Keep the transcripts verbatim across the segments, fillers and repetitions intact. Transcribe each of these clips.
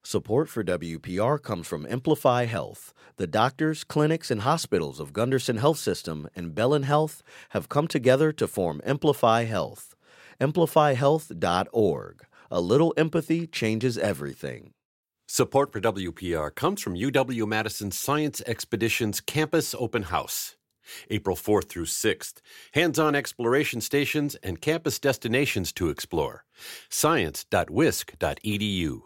Support for W P R comes from Amplify Health. The doctors, clinics, and hospitals of Gunderson Health System and Bellin Health have come together to form Amplify Health. amplify health dot org. A little empathy changes everything. Support for W P R comes from U W-Madison Science Expeditions Campus Open House. April fourth through sixth. Hands-on exploration stations and campus destinations to explore. science dot wisc dot e d u.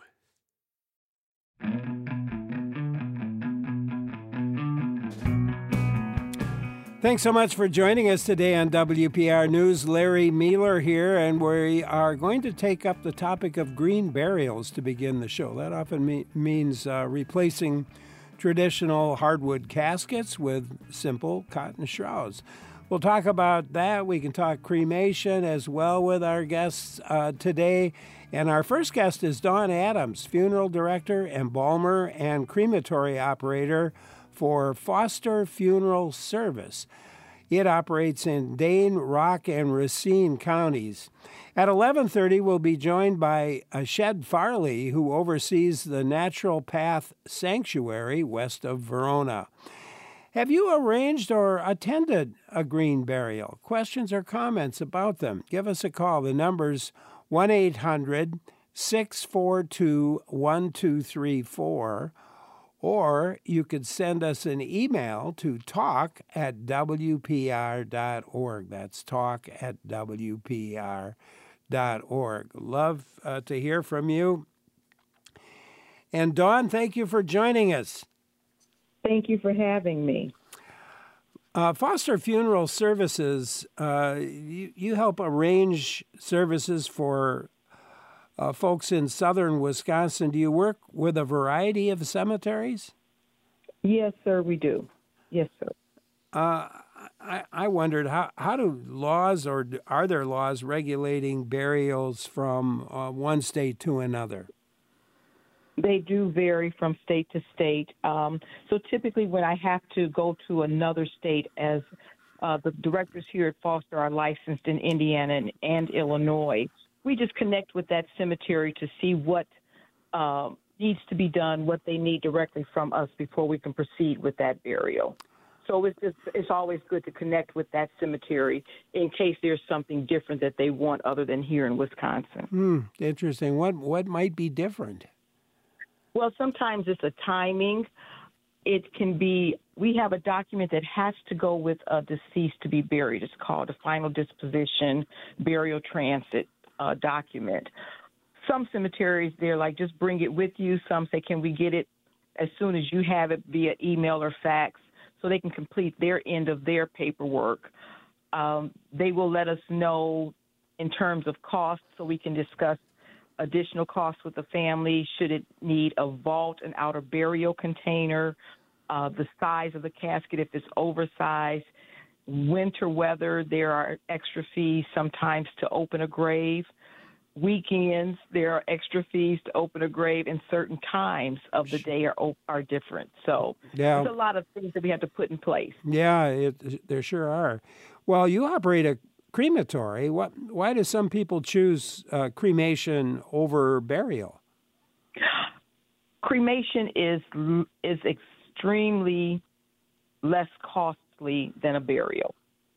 Thanks so much for joining us today on W P R News. Larry Mueller here, and we are going to take up the topic of green burials to begin the show. That often me- means uh, replacing traditional hardwood caskets with simple cotton shrouds. We'll talk about that. We can talk cremation as well with our guests uh, today. And our first guest is Dawn Adams, funeral director, embalmer, and crematory operator for Foster Funeral Service. It operates in Dane, Rock, and Racine counties. At eleven thirty, we'll be joined by Shed Farley, who oversees the Natural Path Sanctuary west of Verona. Have you arranged or attended a green burial? Questions or comments about them? Give us a call. The number's one eight hundred six four two one two three four. Or you could send us an email to talk at w p r dot org. That's talk at w p r dot org. Love uh, to hear from you. And Dawn, thank you for joining us. Thank you for having me. Uh, Foster Funeral Services, uh, you, you help arrange services for Uh, folks in southern Wisconsin. Do you work with a variety of cemeteries? Yes, sir, we do. Yes, sir. Uh, I, I wondered, how, how do laws, or are there laws regulating burials from uh, one state to another? They do vary from state to state. Um, so typically when I have to go to another state, as uh, the directors here at Foster are licensed in Indiana and, and Illinois, we just connect with that cemetery to see what uh, needs to be done, what they need directly from us before we can proceed with that burial. So it's just, it's always good to connect with that cemetery in case there's something different that they want other than here in Wisconsin. Hmm, interesting. What what might be different? Well, sometimes it's a timing. It can be, we have a document that has to go with a deceased to be buried. It's called a final disposition burial transit Uh, document. Some cemeteries, they're like, just bring it with you. Some say, can we get it as soon as you have it via email or fax, so they can complete their end of their paperwork. Um, they will let us know in terms of costs, so we can discuss additional costs with the family. Should it need a vault, an outer burial container, uh, the size of the casket if it's oversized. Winter weather, there are extra fees sometimes to open a grave. Weekends, there are extra fees to open a grave, and certain times of the day are are different. So yeah. There's a lot of things that we have to put in place. Yeah, it, there sure are. Well, you operate a crematory. What? Why do some people choose uh, cremation over burial? Cremation is is extremely less costly than a burial.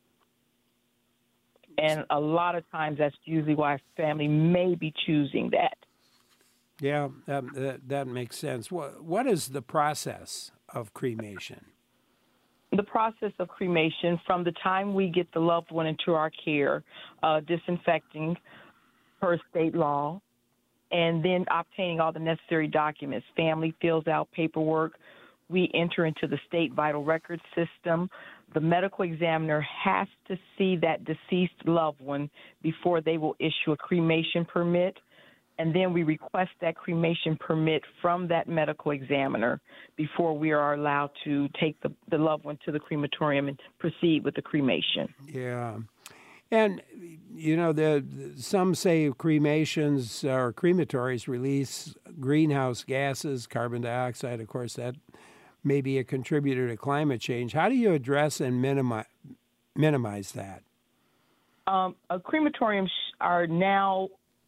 And a lot of times that's usually why a family may be choosing that. Yeah, that, that, that makes sense. What, what is the process of cremation? The process of cremation, from the time we get the loved one into our care, uh, disinfecting per state law, and then obtaining all the necessary documents. Family fills out paperwork. We enter into the state vital record system. The medical examiner has to see that deceased loved one before they will issue a cremation permit. And then we request that cremation permit from that medical examiner before we are allowed to take the, the loved one to the crematorium and proceed with the cremation. Yeah. And, you know, the, the some say cremations or crematories release greenhouse gases, carbon dioxide, of course, that may be a contributor to climate change. How do you address and minimize, minimize that? Um, uh, crematoriums are now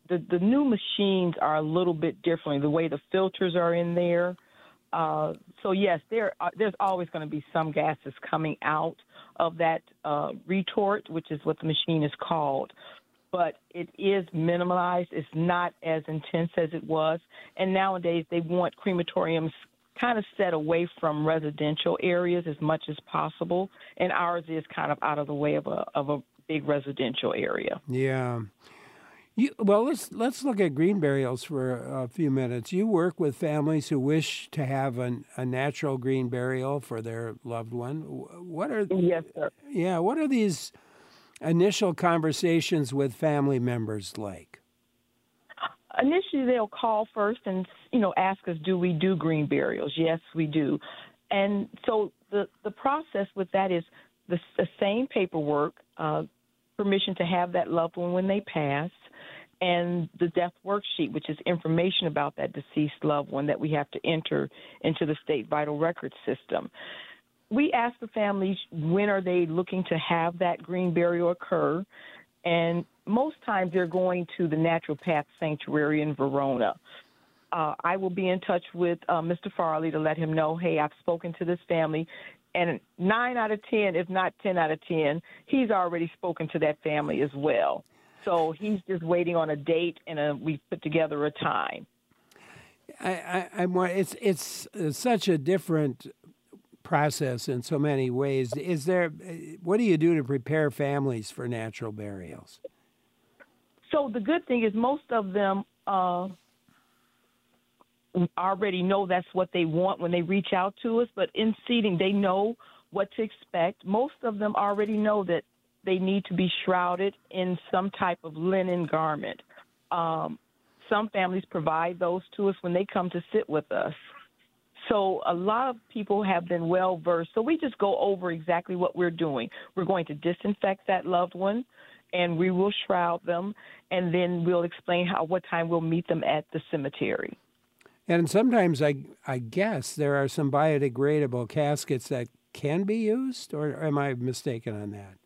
the, the new machines are a little bit different, the way the filters are in there. Uh, so, yes, there are, there's always going to be some gases coming out of that uh, retort, which is what the machine is called. But it is minimalized. It's not as intense as it was. And nowadays they want crematoriums kind of set away from residential areas as much as possible. And ours is kind of out of the way of a of a big residential area. Yeah. You, well, let's let's look at green burials for a few minutes. You work with families who wish to have an, a natural green burial for their loved one. What are Yes, sir. Yeah, what are these initial conversations with family members like? Initially, they'll call first and, you know, ask us, do we do green burials? Yes, we do. And so the, the process with that is the, the same paperwork, uh, permission to have that loved one when they pass, and the death worksheet, which is information about that deceased loved one that we have to enter into the state vital records system. We ask the families when are they looking to have that green burial occur, and most times they're going to the Natural Path Sanctuary in Verona. Uh, I will be in touch with uh, Mister Farley to let him know, hey, I've spoken to this family, and nine out of ten, if not ten out of ten, he's already spoken to that family as well. So he's just waiting on a date, and a, we put together a time. I, I, I'm. It's it's such a different process in so many ways. Is there? What do you do to prepare families for natural burials? So the good thing is most of them uh, already know that's what they want when they reach out to us. But in seating, they know what to expect. Most of them already know that they need to be shrouded in some type of linen garment. Um, some families provide those to us when they come to sit with us. So a lot of people have been well versed. So we just go over exactly what we're doing. We're going to disinfect that loved one, and we will shroud them, and then we'll explain how what time we'll meet them at the cemetery. And sometimes I I guess there are some biodegradable caskets that can be used, or am I mistaken on that?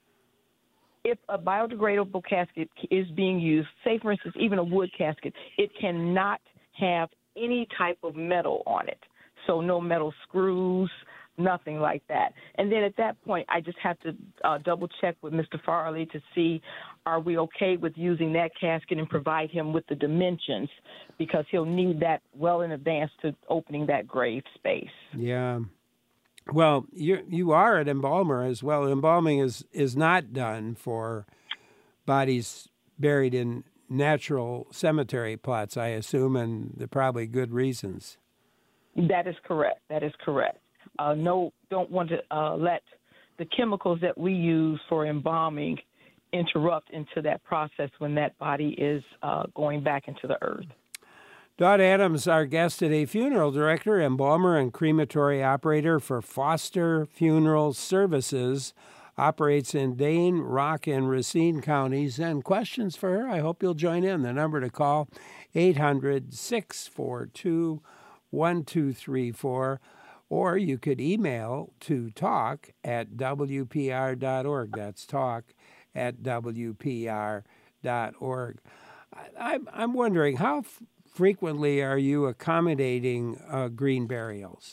If a biodegradable casket is being used, say, for instance, even a wood casket, it cannot have any type of metal on it. So no metal screws, nothing like that. And then at that point, I just have to uh, double check with Mister Farley to see, are we okay with using that casket and provide him with the dimensions, because he'll need that well in advance to opening that grave space. Yeah. Well, you you are an embalmer as well. Embalming is, is not done for bodies buried in natural cemetery plots, I assume, and there are probably good reasons. That is correct. That is correct. Uh, no, don't want to uh, let the chemicals that we use for embalming interrupt into that process when that body is uh, going back into the earth. Dawn Adams, our guest today, funeral director, embalmer, and crematory operator for Foster Funeral Services, operates in Dane, Rock, and Racine counties. And questions for her, I hope you'll join in. The number to call, eight hundred, six four two, one two three four, or you could email to talk at w p r dot org. That's talk at w p r dot org. I, I'm, I'm wondering, how f- frequently are you accommodating uh, green burials?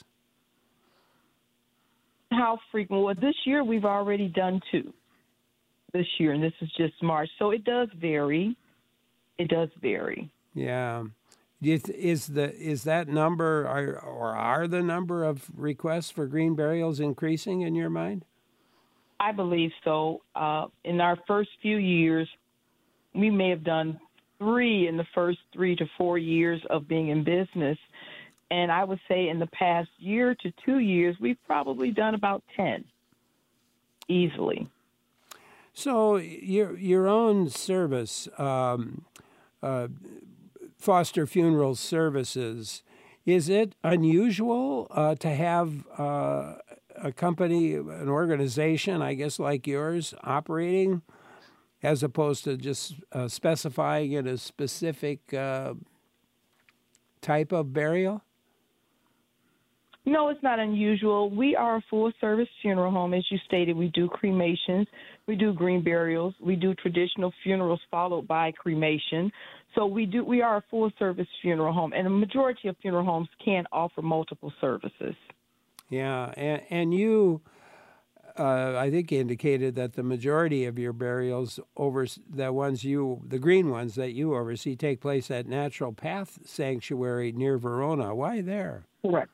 How frequent? Well, this year we've already done two this year, and this is just March. So it does vary. It does vary. Yeah. Is the is that number, or, or are the number of requests for green burials increasing in your mind? I believe so. Uh, in our first few years, we may have done three in the first three to four years of being in business. And I would say in the past year to two years, we've probably done about ten easily. So your your own service, um, uh, Foster Funeral Services, is it unusual uh, to have uh, a company, an organization, I guess, like yours, operating, as opposed to just uh, specifying in a specific uh, type of burial? No, it's not unusual. We are a full-service funeral home. As you stated, we do cremations, we do green burials, we do traditional funerals followed by cremation. So we do. We are a full-service funeral home, and a majority of funeral homes can offer multiple services. Yeah, and, and you, uh, I think, indicated that the majority of your burials, over the ones you, the green ones that you oversee, take place at Natural Path Sanctuary near Verona. Why there? Correct.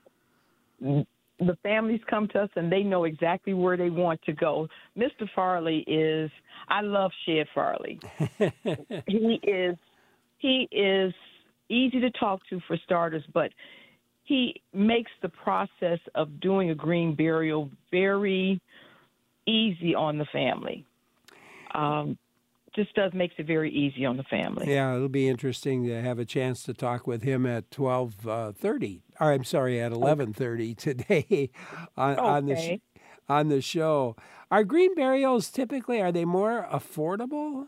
The families come to us and they know exactly where they want to go. Mister Farley is, I love Shed Farley. he is, he is easy to talk to for starters, but he makes the process of doing a green burial very easy on the family. Um, just does makes it very easy on the family. Yeah, it'll be interesting to have a chance to talk with him at twelve thirty. Or I'm sorry, at eleven thirty today on, okay. on the sh- on the show. Are green burials typically, are they more affordable?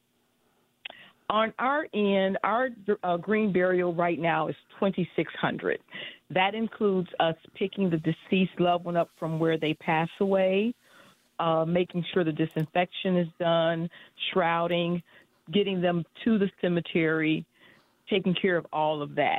On our end, our uh, green burial right now is twenty-six hundred dollars. That includes us picking the deceased loved one up from where they pass away, uh, making sure the disinfection is done, shrouding, getting them to the cemetery, taking care of all of that.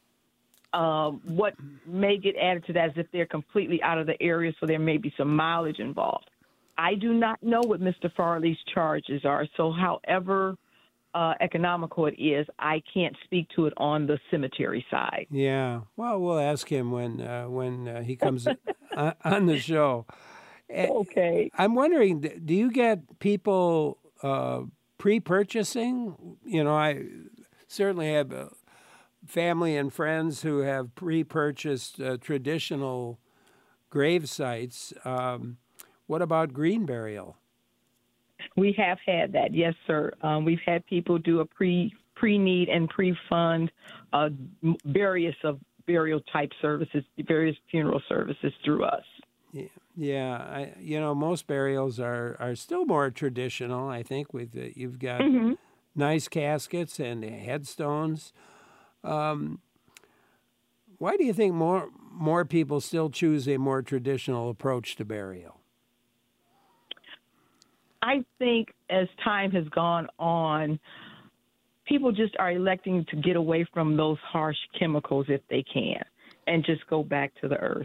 Um, what may get added to that is if they're completely out of the area, so there may be some mileage involved. I do not know what Mister Farley's charges are, so however uh, economical it is, I can't speak to it on the cemetery side. Yeah, well, we'll ask him when uh, when uh, he comes on the show. Okay. I'm wondering, do you get people uh, pre-purchasing? You know, I certainly have a family and friends who have pre-purchased uh, traditional grave sites. Um, what about green burial? We have had that, yes, sir. Um, we've had people do a pre pre-need and pre-fund uh, various of burial type services, various funeral services through us. Yeah, yeah. I, you know, most burials are, are still more traditional. I think with uh, you've got mm-hmm. nice caskets and headstones. Um, why do you think more more people still choose a more traditional approach to burial? I think as time has gone on, people just are electing to get away from those harsh chemicals if they can and just go back to the earth.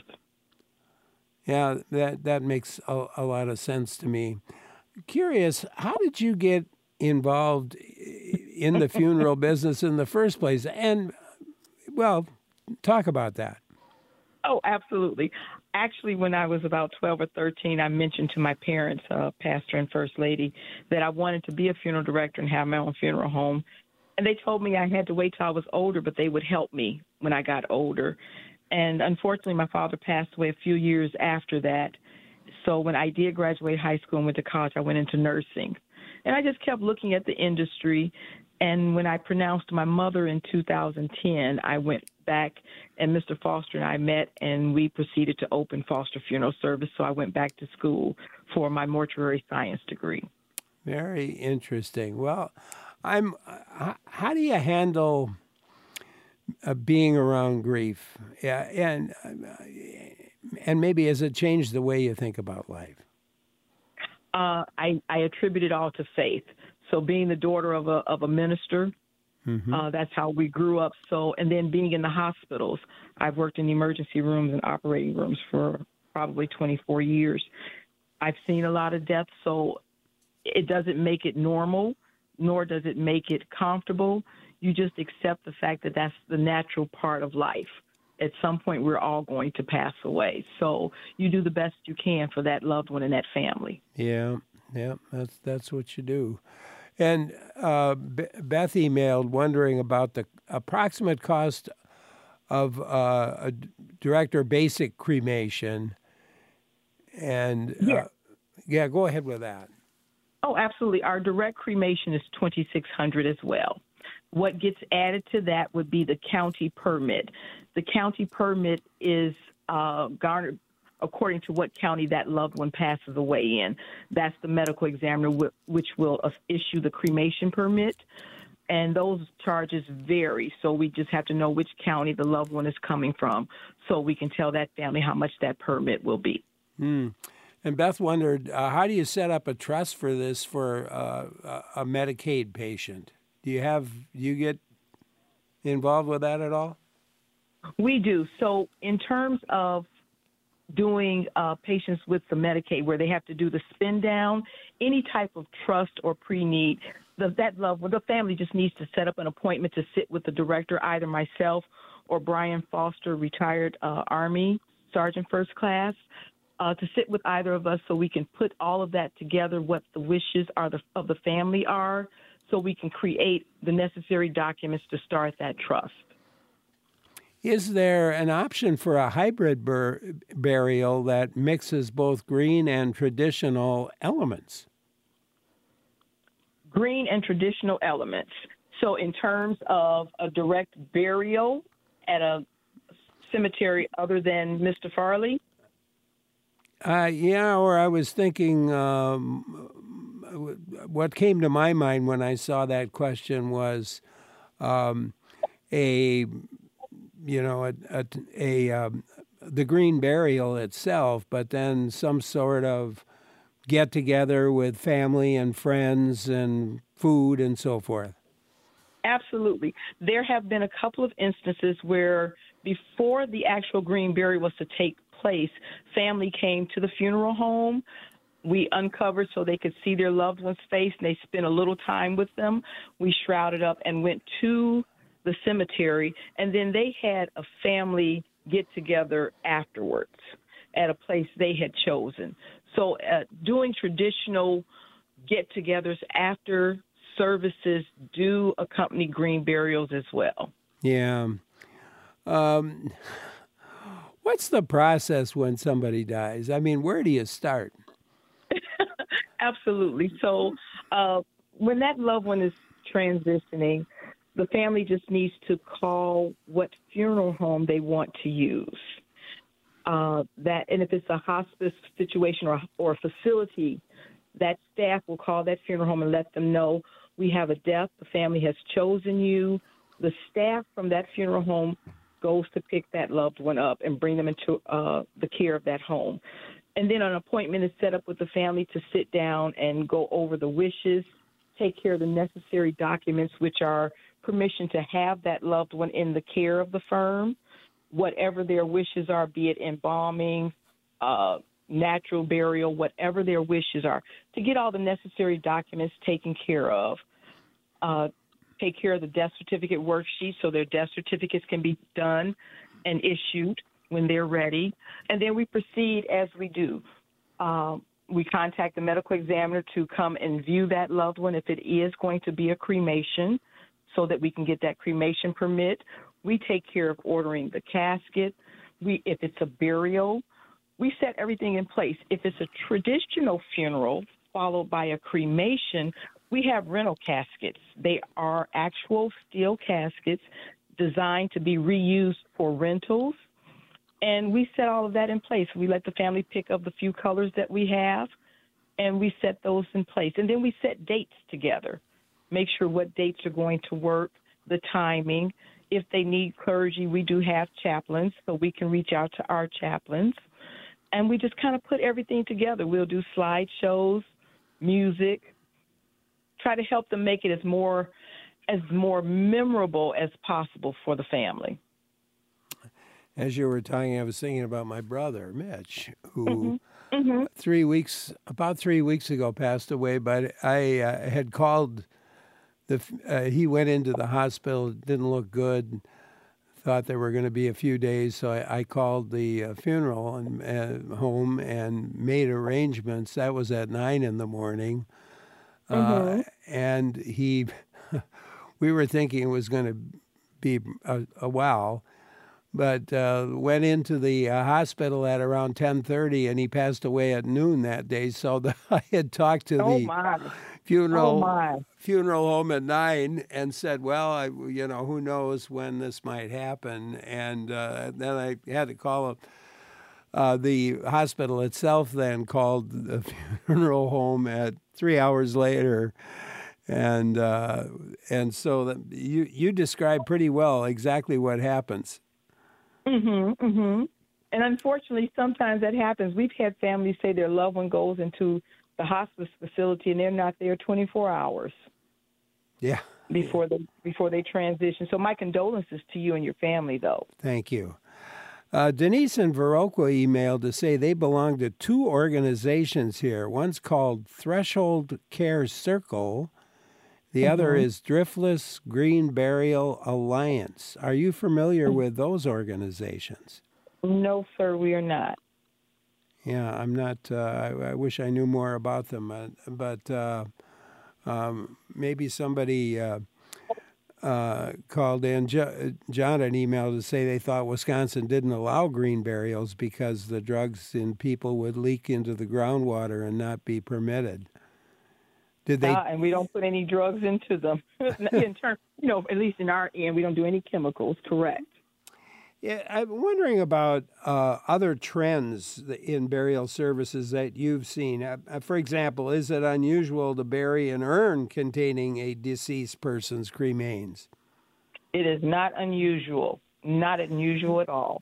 Yeah, that, that makes a, a lot of sense to me. Curious, how did you get involved in the funeral business in the first place? And, well, talk about that. Oh, absolutely. Actually, when I was about twelve or thirteen, I mentioned to my parents, uh, pastor and first lady, that I wanted to be a funeral director and have my own funeral home. And they told me I had to wait till I was older, but they would help me when I got older. And unfortunately, my father passed away a few years after that. So when I did graduate high school and went to college, I went into nursing. And I just kept looking at the industry. And when I pronounced my mother in two thousand ten, I went back and Mister Foster and I met and we proceeded to open Foster Funeral Service. So I went back to school for my mortuary science degree. Very interesting. Well, I'm. Uh, how do you handle uh, being around grief? Yeah, and uh, and maybe has it changed the way you think about life? Uh, I, I attribute it all to faith. So being the daughter of a of a minister, mm-hmm. uh, that's how we grew up. So and then being in the hospitals, I've worked in emergency rooms and operating rooms for probably twenty-four years. I've seen a lot of death, so it doesn't make it normal, nor does it make it comfortable. You just accept the fact that that's the natural part of life. At some point, we're all going to pass away. So you do the best you can for that loved one and that family. Yeah, yeah, that's that's what you do. And uh, Beth emailed wondering about the approximate cost of uh, a director basic cremation. And uh, yeah. yeah, go ahead with that. Oh, absolutely. Our direct cremation is twenty-six hundred dollars as well. What gets added to that would be the county permit. The county permit is uh, garnered according to what county that loved one passes away in. That's the medical examiner w- which will uh, issue the cremation permit. and those charges vary. So we just have to know which county the loved one is coming from, so we can tell that family how much that permit will be. Hmm. And Beth wondered, uh, how do you set up a trust for this for uh, a Medicaid patient? Do you have, do you get involved with that at all? We do. So in terms of doing uh, patients with the Medicaid where they have to do the spin down, any type of trust or pre-need, the, that loved one, the family just needs to set up an appointment to sit with the director, either myself or Brian Foster, retired uh, Army Sergeant First Class, uh, to sit with either of us so we can put all of that together, what the wishes are the, of the family are, so we can create the necessary documents to start that trust. Is there an option for a hybrid bur- burial that mixes both green and traditional elements? Green and traditional elements. So in terms of a direct burial at a cemetery other than Mister Farley? Uh, yeah, or I was thinking, um, what came to my mind when I saw that question was um, a... you know, a, a, a um, the green burial itself, but then some sort of get together with family and friends and food and so forth. Absolutely. There have been a couple of instances where before the actual green burial was to take place, family came to the funeral home. We uncovered so they could see their loved one's face, and they spent a little time with them. We shrouded up and went to the cemetery, and then they had a family get-together afterwards at a place they had chosen. So uh, doing traditional get-togethers after services do accompany green burials as well. Yeah. Um, what's the process when somebody dies? I mean, where do you start? Absolutely. So uh, when that loved one is transitioning, the family just needs to call what funeral home they want to use. Uh, that, and if it's a hospice situation or, or a facility, that staff will call that funeral home and let them know we have a death, the family has chosen you. The staff from that funeral home goes to pick that loved one up and bring them into uh, the care of that home. And then an appointment is set up with the family to sit down and go over the wishes, take care of the necessary documents, which are permission to have that loved one in the care of the firm, whatever their wishes are, be it embalming, uh, natural burial, whatever their wishes are, to get all the necessary documents taken care of. Uh, take care of the death certificate worksheet so their death certificates can be done and issued when they're ready. And then we proceed as we do. Um, we contact the medical examiner to come and view that loved one if it is going to be a cremation, so that we can get that cremation permit. We take care of ordering the casket. We, if it's a burial, we set everything in place. If it's a traditional funeral followed by a cremation, we have rental caskets. They are actual steel caskets designed to be reused for rentals. And we set all of that in place. We let the family pick up the few colors that we have, and we set those in place. And then we set dates together. Make sure what dates are going to work, the timing. If they need clergy, we do have chaplains, so we can reach out to our chaplains. And we just kind of put everything together. We'll do slideshows, music, try to help them make it as more as more memorable as possible for the family. As you were talking, I was thinking about my brother, Mitch, who mm-hmm. Mm-hmm. three weeks, about three weeks ago passed away, but I uh, had called The, uh, he went into the hospital, didn't look good, thought there were going to be a few days, so I, I called the uh, funeral and, uh, home and made arrangements. That was at nine in the morning. Mm-hmm. Uh, and he, we were thinking it was going to be a, a while, but uh, went into the uh, hospital at around ten thirty, and he passed away at noon that day. So the, I had talked to oh the my. funeral oh my. funeral home at nine and said, well, I, you know, who knows when this might happen. And uh, then I had to call up. Uh, the hospital itself then called the funeral home at three hours later And uh, and so that you you describe pretty well exactly what happens. Mm-hmm, mm-hmm. And unfortunately, sometimes that happens. We've had families say their loved one goes into the hospice facility and they're not there twenty-four hours. Yeah. Before they before they transition. So my condolences to you and your family, though. Thank you. Uh, Denise and Viroqua emailed to say they belong to two organizations here. One's called Threshold Care Circle. The mm-hmm. other is Driftless Green Burial Alliance. Are you familiar with those organizations? No, sir, we are not. Yeah, I'm not. Uh, I, I wish I knew more about them, uh, but uh, um, maybe somebody uh, uh, called in. Jo- John an email to say they thought Wisconsin didn't allow green burials because the drugs in people would leak into the groundwater and not be permitted. Did they? Uh, and we don't put any drugs into them. in terms, you know, at least in our end, we don't do any chemicals. Correct. Yeah, I'm wondering about uh, other trends in burial services that you've seen. Uh, for example, is it unusual to bury an urn containing a deceased person's cremains? It is not unusual. Not unusual at all.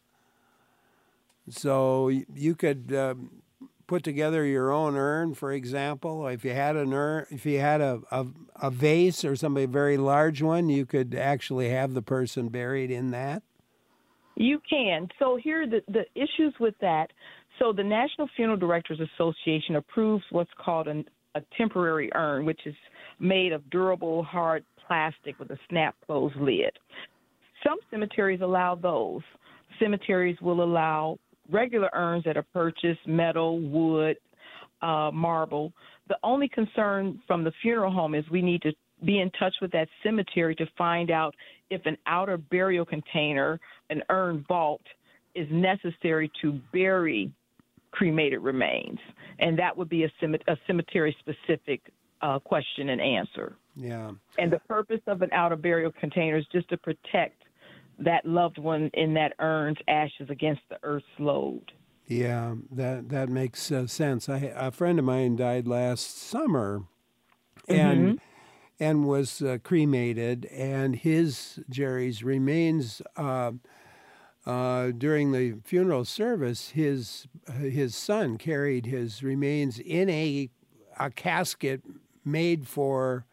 So you could uh, put together your own urn, for example. If you had an urn, if you had a, a, a vase or something, a very large one, you could actually have the person buried in that? You can. So here are the, the issues with that. So the National Funeral Directors Association approves what's called an, a temporary urn, which is made of durable, hard plastic with a snap-closed lid. Some cemeteries allow those. Cemeteries will allow regular urns that are purchased, metal, wood, uh, marble. The only concern from the funeral home is we need to be in touch with that cemetery to find out if an outer burial container, an urn vault, is necessary to bury cremated remains. And that would be a, cemet- a cemetery-specific uh, question and answer. Yeah. And the purpose of an outer burial container is just to protect that loved one in that urn's ashes against the earth's load. Yeah, that that makes uh, sense. I, a friend of mine died last summer, and mm-hmm. and was uh, cremated, and his, Jerry's, remains, uh, uh, during the funeral service, his his son carried his remains in a, a casket made for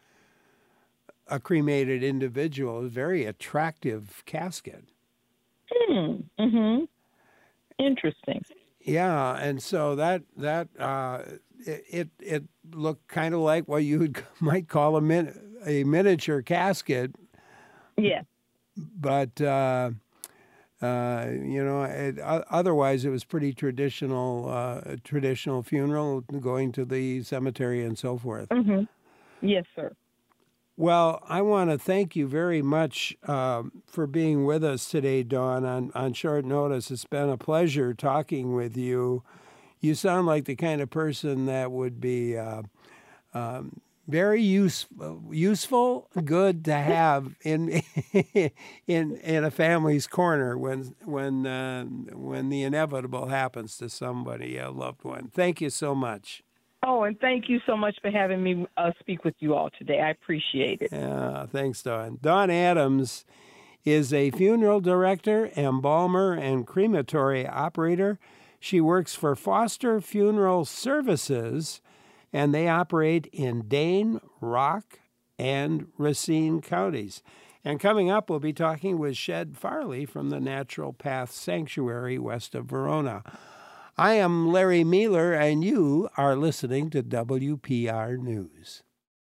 a cremated individual, a very attractive casket. Mm, mm-hmm. Interesting. Yeah, and so that that uh, it, it it looked kind of like what you would, might call a min, a miniature casket. Yeah. But uh, uh, you know, it, uh, otherwise it was pretty traditional, uh, traditional funeral, going to the cemetery and so forth. Mm-hmm. Yes, sir. Well, I want to thank you very much um, for being with us today, Dawn, on, on short notice. It's been a pleasure talking with you. You sound like the kind of person that would be uh, um, very use, useful, good to have in in in a family's corner when when uh, when the inevitable happens to somebody, a loved one. Thank you so much. Oh, and thank you so much for having me uh, speak with you all today. I appreciate it. Yeah, thanks, Dawn. Dawn Adams is a funeral director, embalmer, and crematory operator. She works for Foster Funeral Services, and they operate in Dane, Rock, and Racine counties. And coming up, we'll be talking with Shed Farley from the Natural Path Sanctuary west of Verona. I am Larry Mealer, and you are listening to W P R News.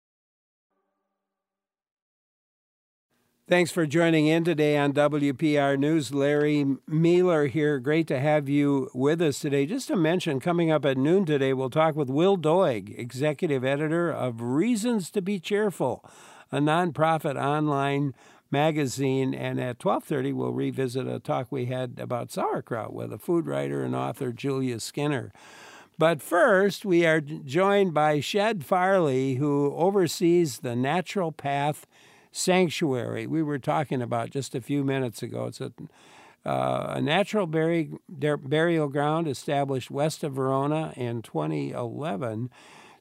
Thanks for joining in today on W P R News. Larry Mealer here. Great to have you with us today. Just to mention, coming up at noon today, we'll talk with Will Doig, executive editor of Reasons to Be Cheerful, a nonprofit online magazine, and at twelve thirty we'll revisit a talk we had about sauerkraut with a food writer and author, Julia Skinner. But first, we are joined by Shed Farley, who oversees the Natural Path Sanctuary we were talking about just a few minutes ago. It's a, uh, a natural buri- burial ground established west of Verona in twenty eleven.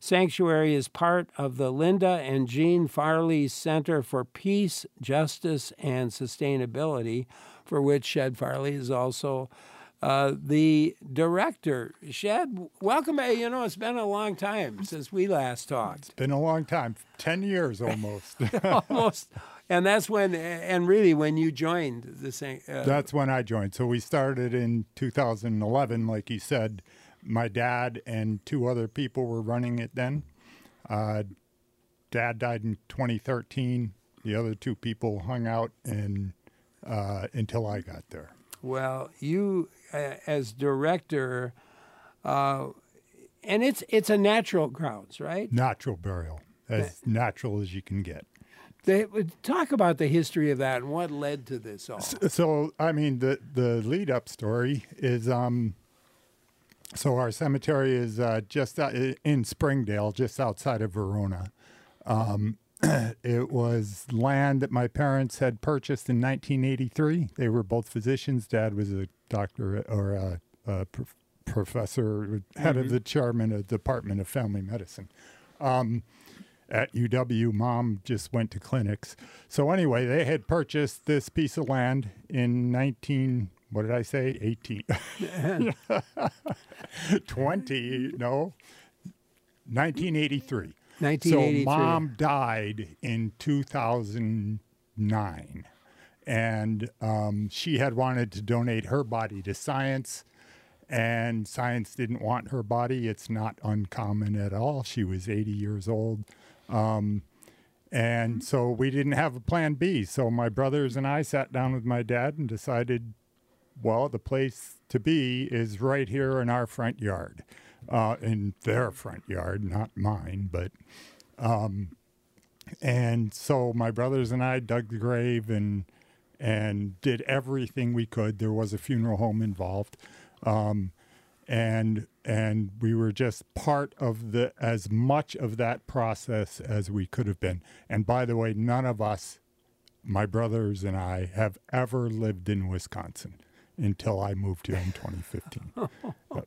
sanctuary is part of the Linda and Jean Farley Center for Peace, Justice, and Sustainability, for which Shed Farley is also uh, the director. Shed, welcome. You know, it's been a long time since we last talked. It's been a long time, ten years almost. Almost. And that's when, and really when you joined the same. Uh, that's when I joined. So we started in two thousand eleven, like you said. My dad and two other people were running it then. Uh, Dad died in twenty thirteen. The other two people hung out and uh, until I got there. Well, you uh, as director, uh, and it's it's a natural grounds, right? Natural burial, as natural as you can get. They, talk about the history of that and what led to this all. So, so I mean, the, the lead-up story is, um, so our cemetery is uh, just out in Springdale, just outside of Verona. Um, it was land that my parents had purchased in nineteen eighty-three. They were both physicians. Dad was a doctor or a, a pro- professor, head mm-hmm. of the chairman of the Department of Family Medicine. Um, At U W, Mom just went to clinics. So anyway, they had purchased this piece of land in nineteen, what did I say? eighteen. twenty, no, nineteen eighty-three. nineteen eighty-three. So Mom died in two thousand nine. And um, she had wanted to donate her body to science. And science didn't want her body. It's not uncommon at all. She was eighty years old. Um, and so we didn't have a plan B. So my brothers and I sat down with my dad and decided, well, the place to be is right here in our front yard, uh, in their front yard, not mine. But, um, and so my brothers and I dug the grave and, and did everything we could. There was a funeral home involved. Um, and and we were just part of the as much of that process as we could have been. And by the way, none of us, my brothers and I, have ever lived in Wisconsin until I moved here in twenty fifteen. But,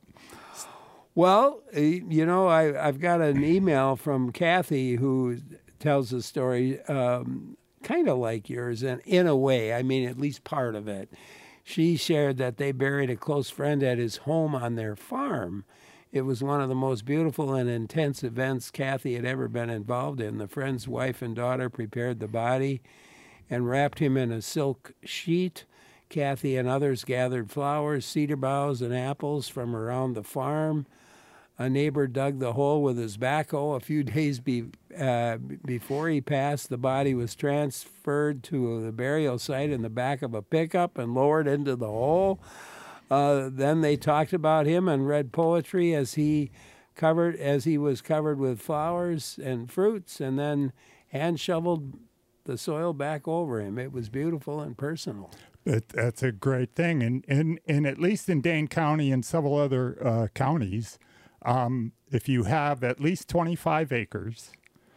well, you know, I, I've got an email from Kathy who tells a story um, kind of like yours, and in a way, I mean, at least part of it. She shared that they buried a close friend at his home on their farm. It was one of the most beautiful and intense events Kathy had ever been involved in. The friend's wife and daughter prepared the body and wrapped him in a silk sheet. Kathy and others gathered flowers, cedar boughs, and apples from around the farm. A neighbor dug the hole with his backhoe. A few days be, uh, before he passed, the body was transferred to the burial site in the back of a pickup and lowered into the hole. Uh, then they talked about him and read poetry as he covered as he was covered with flowers and fruits, and then hand shoveled the soil back over him. It was beautiful and personal. It, that's a great thing, and and and at least in Dane County and several other uh, counties. Um, if you have at least twenty-five acres,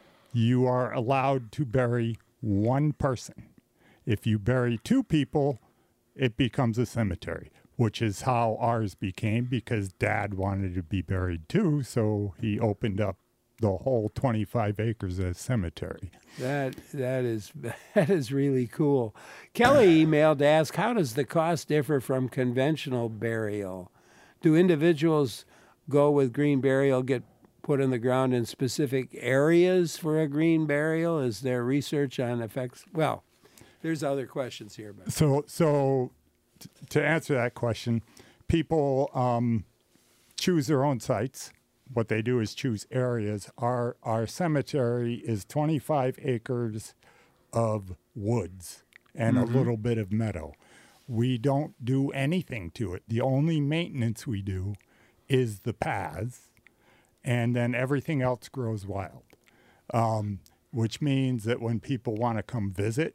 you are allowed to bury one person. If you bury two people, it becomes a cemetery, which is how ours became because Dad wanted to be buried too, so he opened up the whole twenty-five acres as cemetery. That that is that is really cool. Kelly emailed to ask, how does the cost differ from conventional burial? Do individuals go with green burial, get put in the ground in specific areas for a green burial? Is there research on effects? Well, there's other questions here. But. So, so t- to answer that question, people um, choose their own sites. What they do is choose areas. Our our cemetery is twenty-five acres of woods and mm-hmm. a little bit of meadow. We don't do anything to it. The only maintenance we do is the paths, and then everything else grows wild, um, which means that when people want to come visit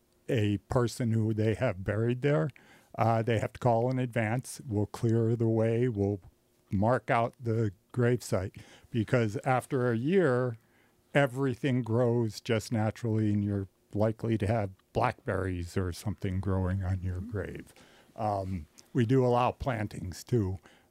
a person who they have buried there, uh, they have to call in advance. We'll clear the way. We'll mark out the gravesite, because after a year, everything grows just naturally, and you're likely to have blackberries or something growing on your grave. Um, we do allow plantings, too.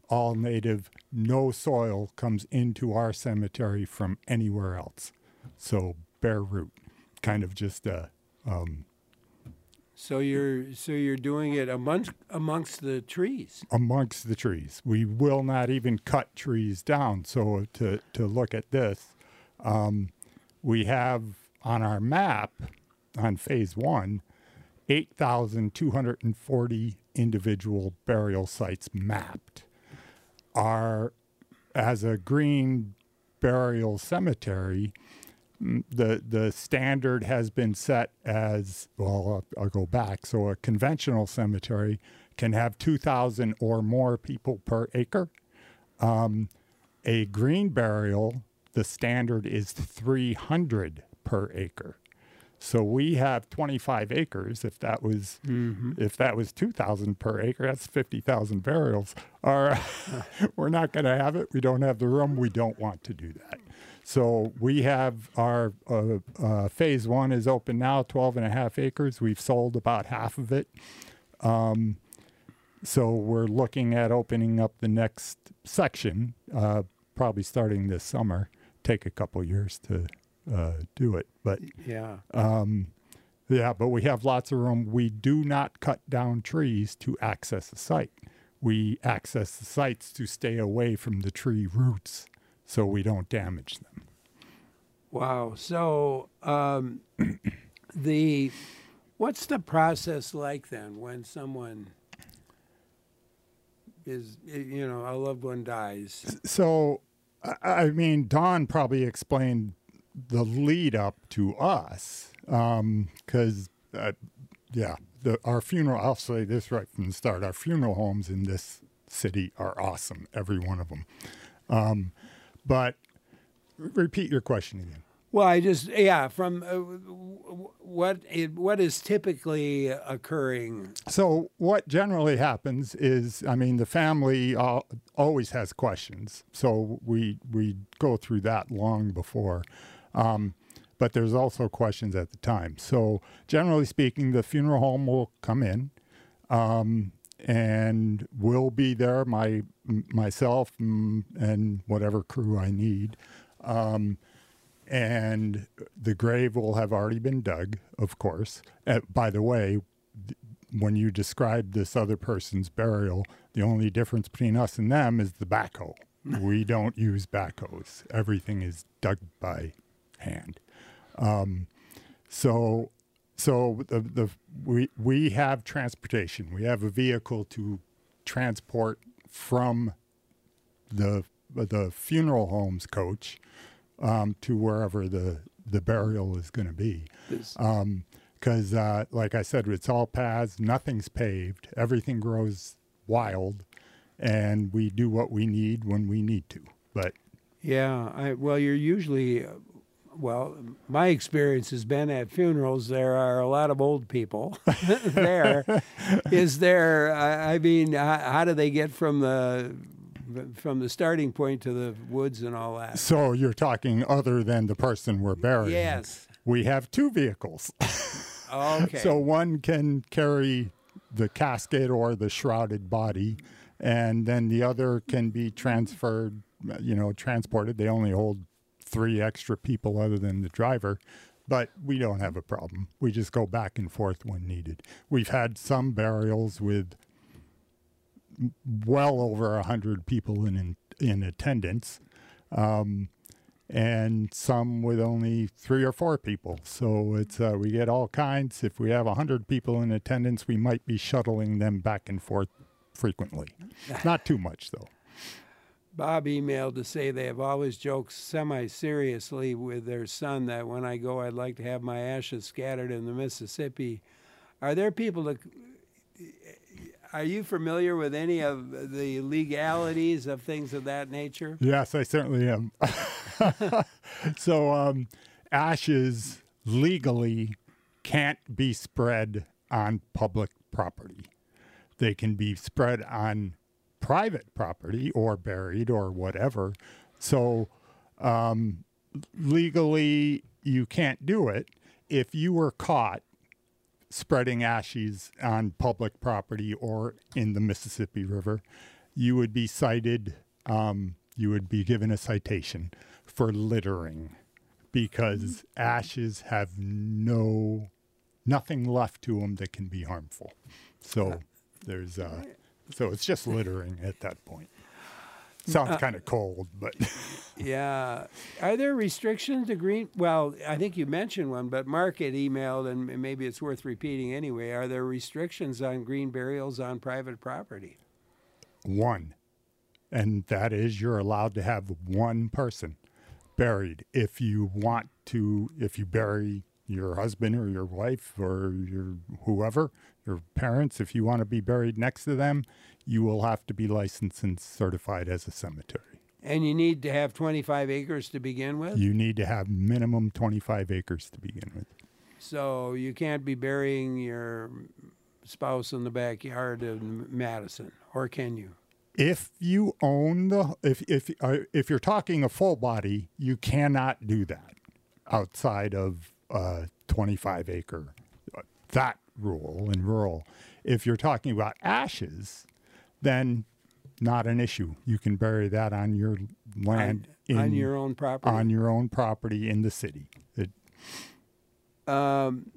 all native, no soil comes into our cemetery from anywhere else. So bare root, kind of just a. Um, so you're so you're doing it amongst amongst the trees. Amongst the trees, we will not even cut trees down. So to to look at this, um, we have on our map on phase one, eight thousand two hundred forty individual burial sites mapped. Our, as a green burial cemetery, the the standard has been set as, well, I'll, I'll go back. So a conventional cemetery can have two thousand or more people per acre. Um, a green burial, the standard is three hundred per acre. So we have twenty-five acres. If that was mm-hmm. if that was two thousand per acre, that's fifty thousand burials. Our, we're not going to have it. We don't have the room. We don't want to do that. So we have our uh, uh, phase one is open now, twelve and a half acres. We've sold about half of it. Um, so we're looking at opening up the next section, uh, probably starting this summer. Take a couple years to uh, do it, but yeah, um, yeah. But we have lots of room. We do not cut down trees to access the site. We access the sites to stay away from the tree roots, so we don't damage them. Wow. So um, the what's the process like then when someone is, you know, a loved one dies? So, I mean, Don probably explained the lead up to us, because, um, uh, yeah, the, our funeral, I'll say this right from the start, our funeral homes in this city are awesome, every one of them. Um, but repeat your question again. Well, I just, yeah, from uh, what it, what is typically occurring? So what generally happens is, I mean, the family uh, always has questions. So we we go through that long before. Um, but there's also questions at the time. So generally speaking, the funeral home will come in um, and we'll be there, my myself and whatever crew I need. Um, And the grave will have already been dug, of course. Uh, by the way, th- when you describe this other person's burial, the only difference between us and them is the backhoe. We don't use backhoes. Everything is dug by hand. Um, so, so the, the we we have transportation. We have a vehicle to transport from the the funeral home's coach Um, to wherever the, the burial is going to be. Because, um, uh, like I said, it's all paths, nothing's paved, everything grows wild, and we do what we need when we need to. But yeah, I, well, you're usually, uh, well, my experience has been at funerals, there are a lot of old people there. Is there, I, I mean, how, how do they get from the... from the starting point to the woods and all that? So you're talking other than the person we're burying. Yes. We have two vehicles. Okay. So one can carry the casket or the shrouded body, and then the other can be transferred, you know, transported. They only hold three extra people other than the driver, but we don't have a problem. We just go back and forth when needed. We've had some burials with well over a hundred people in, in in attendance, um, and some with only three or four people. So it's uh, we get all kinds. If we have a hundred people in attendance, we might be shuttling them back and forth frequently. Not too much though. Bob emailed to say they have always joked semi-seriously with their son that when I go, I'd like to have my ashes scattered in the Mississippi. Are there people that... Are you familiar with any of the legalities of things of that nature? Yes, I certainly am. So um, ashes legally can't be spread on public property. They can be spread on private property or buried or whatever. So um, legally, you can't do it. If you were caught spreading ashes on public property or in the Mississippi River, you would be cited, um, you would be given a citation for littering because ashes have no, nothing left to them that can be harmful. So there's, uh, so it's just littering at that point. Sounds uh, kind of cold, but. Yeah. Are there restrictions to green? Well, I think you mentioned one, but Mark had emailed, and maybe it's worth repeating anyway. Are there restrictions on green burials on private property? One. And that is you're allowed to have one person buried. If you want to, if you bury your husband or your wife or your whoever, your parents, if you want to be buried next to them, you will have to be licensed and certified as a cemetery. And you need to have twenty-five acres to begin with? You need to have minimum twenty-five acres to begin with. So you can't be burying your spouse in the backyard in Madison, or can you? If you own the, if if uh, if you're talking a full body, you cannot do that outside of uh, twenty-five acre. Uh, that rule in rural. If you're talking about ashes, then not an issue. You can bury that on your land, on, in, on your own property, on your own property in the city. It, um,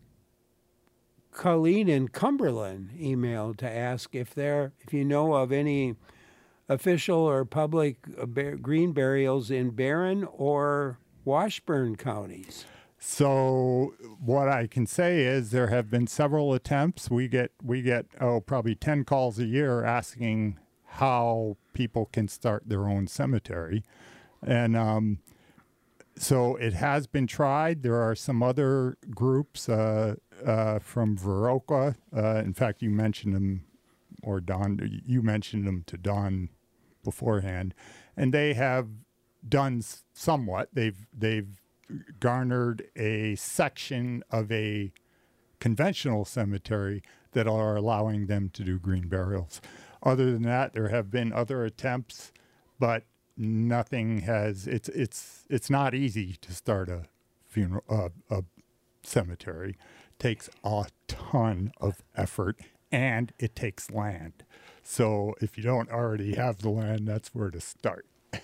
Colleen in Cumberland emailed to ask if there, if you know of any official or public uh, bar- green burials in Barron or Washburn counties. So what I can say is there have been several attempts. We get we get oh probably ten calls a year asking how people can start their own cemetery, and um, so it has been tried. There are some other groups uh, uh, from Viroqua. Uh, in fact, you mentioned them, or Don, you mentioned them to Don beforehand, and they have done somewhat. They've they've garnered a section of a conventional cemetery that are allowing them to do green burials. Other than that, there have been other attempts, but nothing has. It's it's it's not easy to start a funeral uh, a cemetery. It takes a ton of effort, and it takes land. So if you don't already have the land, that's where to start.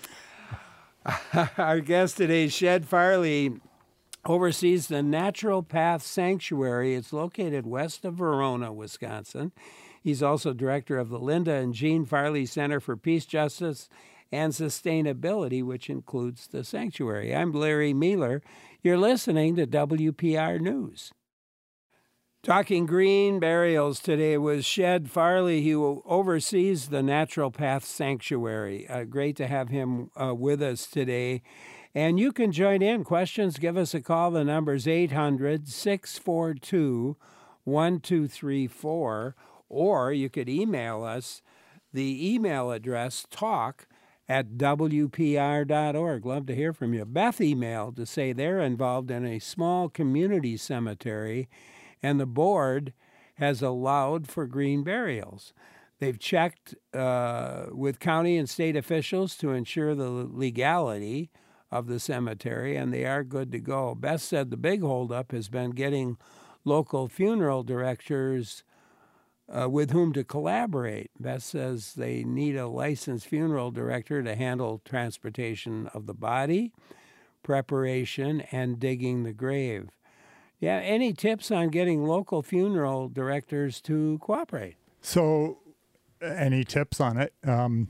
Our guest today, Shed Farley, oversees the Natural Path Sanctuary. It's located west of Verona, Wisconsin. He's also director of the Linda and Jean Farley Center for Peace, Justice, and Sustainability, which includes the sanctuary. I'm Larry Mealer. You're listening to W P R News. Talking green burials today with Shed Farley, who oversees the Natural Path Sanctuary. Uh, great to have him uh, with us today. And you can join in. Questions, give us a call. The number's eight hundred, six four two, one two three four. Or you could email us. The email address, talk at w p r dot org. Love to hear from you. Beth emailed to say they're involved in a small community cemetery, and the board has allowed for green burials. They've checked uh, with county and state officials to ensure the legality of the cemetery, and they are good to go. Beth said the big holdup has been getting local funeral directors uh, with whom to collaborate. Beth says they need a licensed funeral director to handle transportation of the body, preparation, and digging the grave. Yeah, any tips on getting local funeral directors to cooperate? So, any tips on it? Um,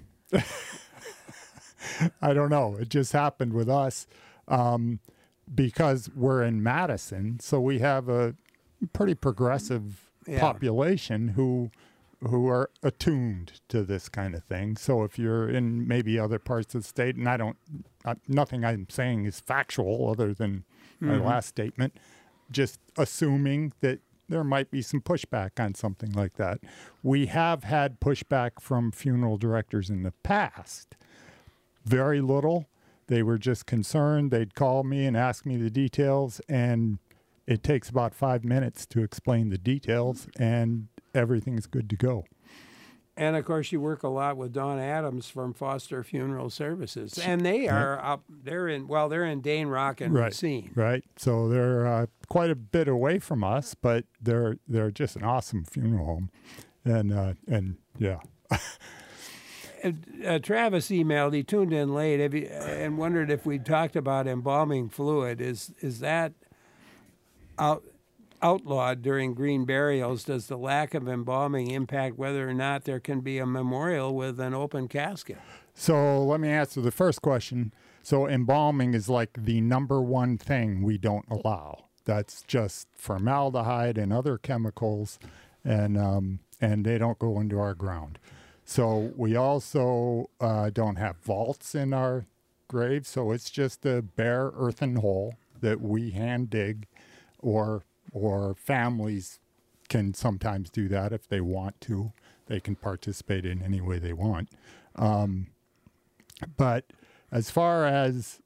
I don't know. It just happened with us um, because we're in Madison, so we have a pretty progressive yeah. population who who are attuned to this kind of thing. So if you're in maybe other parts of the state, and I don't, I, nothing I'm saying is factual other than mm-hmm. my last statement, just assuming that there might be some pushback on something like that. We have had pushback from funeral directors in the past. Very little. They were just concerned. They'd call me and ask me the details, and it takes about five minutes to explain the details, and everything's good to go. And, of course, you work a lot with Dawn Adams from Foster Funeral Services. And they are up, they're in, well, they're in Dane Rock and right, Racine. Right. So they're uh, quite a bit away from us, but they're they're just an awesome funeral home. And, uh, and yeah. uh, Travis emailed. He tuned in late have you, and wondered if we talked about embalming fluid. Is is that out, outlawed during green burials? Does the lack of embalming impact whether or not there can be a memorial with an open casket? So let me answer the first question. So embalming is like the number one thing we don't allow. That's just formaldehyde and other chemicals, and um, and they don't go into our ground. So we also uh, don't have vaults in our grave, so it's just a bare earthen hole that we hand dig, or or families can sometimes do that if they want to. They can participate in any way they want. Um, but as far as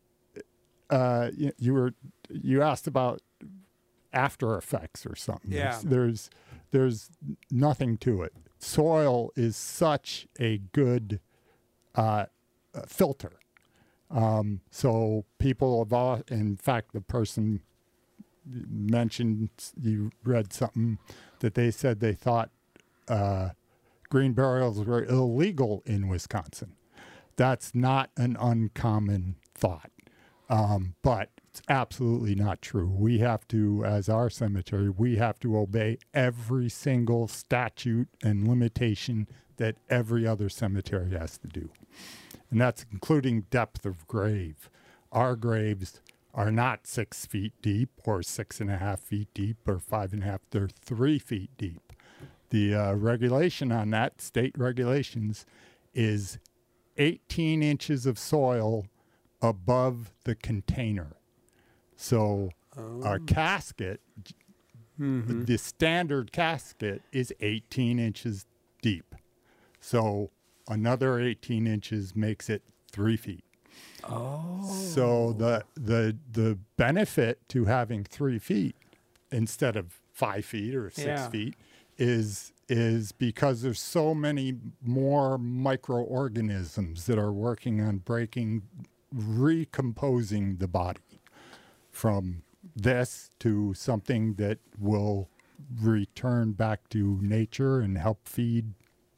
uh, you, you were, you asked about after effects or something. Yeah. There's, there's there's nothing to it. Soil is such a good uh, filter. Um, so people have, all, in fact, the person mentioned, you read something that they said they thought uh, green burials were illegal in Wisconsin. That's not an uncommon thought, um, but it's absolutely not true. We have to, as our cemetery, we have to obey every single statute and limitation that every other cemetery has to do. And that's including depth of grave. Our graves are not six feet deep or six and a half feet deep or five and a half. They're three feet deep. The uh, regulation on that, state regulations, is eighteen inches of soil above the container. So oh. our casket, mm-hmm. the standard casket is eighteen inches deep. So another eighteen inches makes it three feet. Oh. So the the the benefit to having three feet instead of five feet or six yeah. feet is is because there's so many more microorganisms that are working on breaking, recomposing the body from this to something that will return back to nature and help feed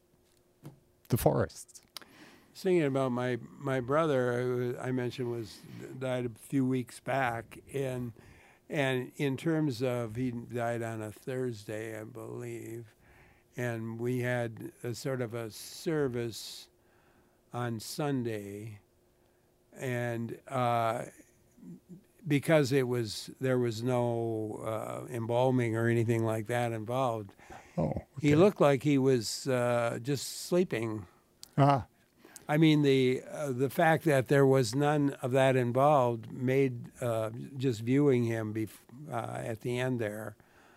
the forests. Thinking about my my brother, I mentioned was died a few weeks back, and and in terms of he died on a Thursday, I believe, and we had a sort of a service on Sunday, and uh, because it was there was no uh, embalming or anything like that involved. Oh, okay. He looked like he was uh, just sleeping. Ah. I mean, the uh, the fact that there was none of that involved made uh, just viewing him bef- uh, at the end there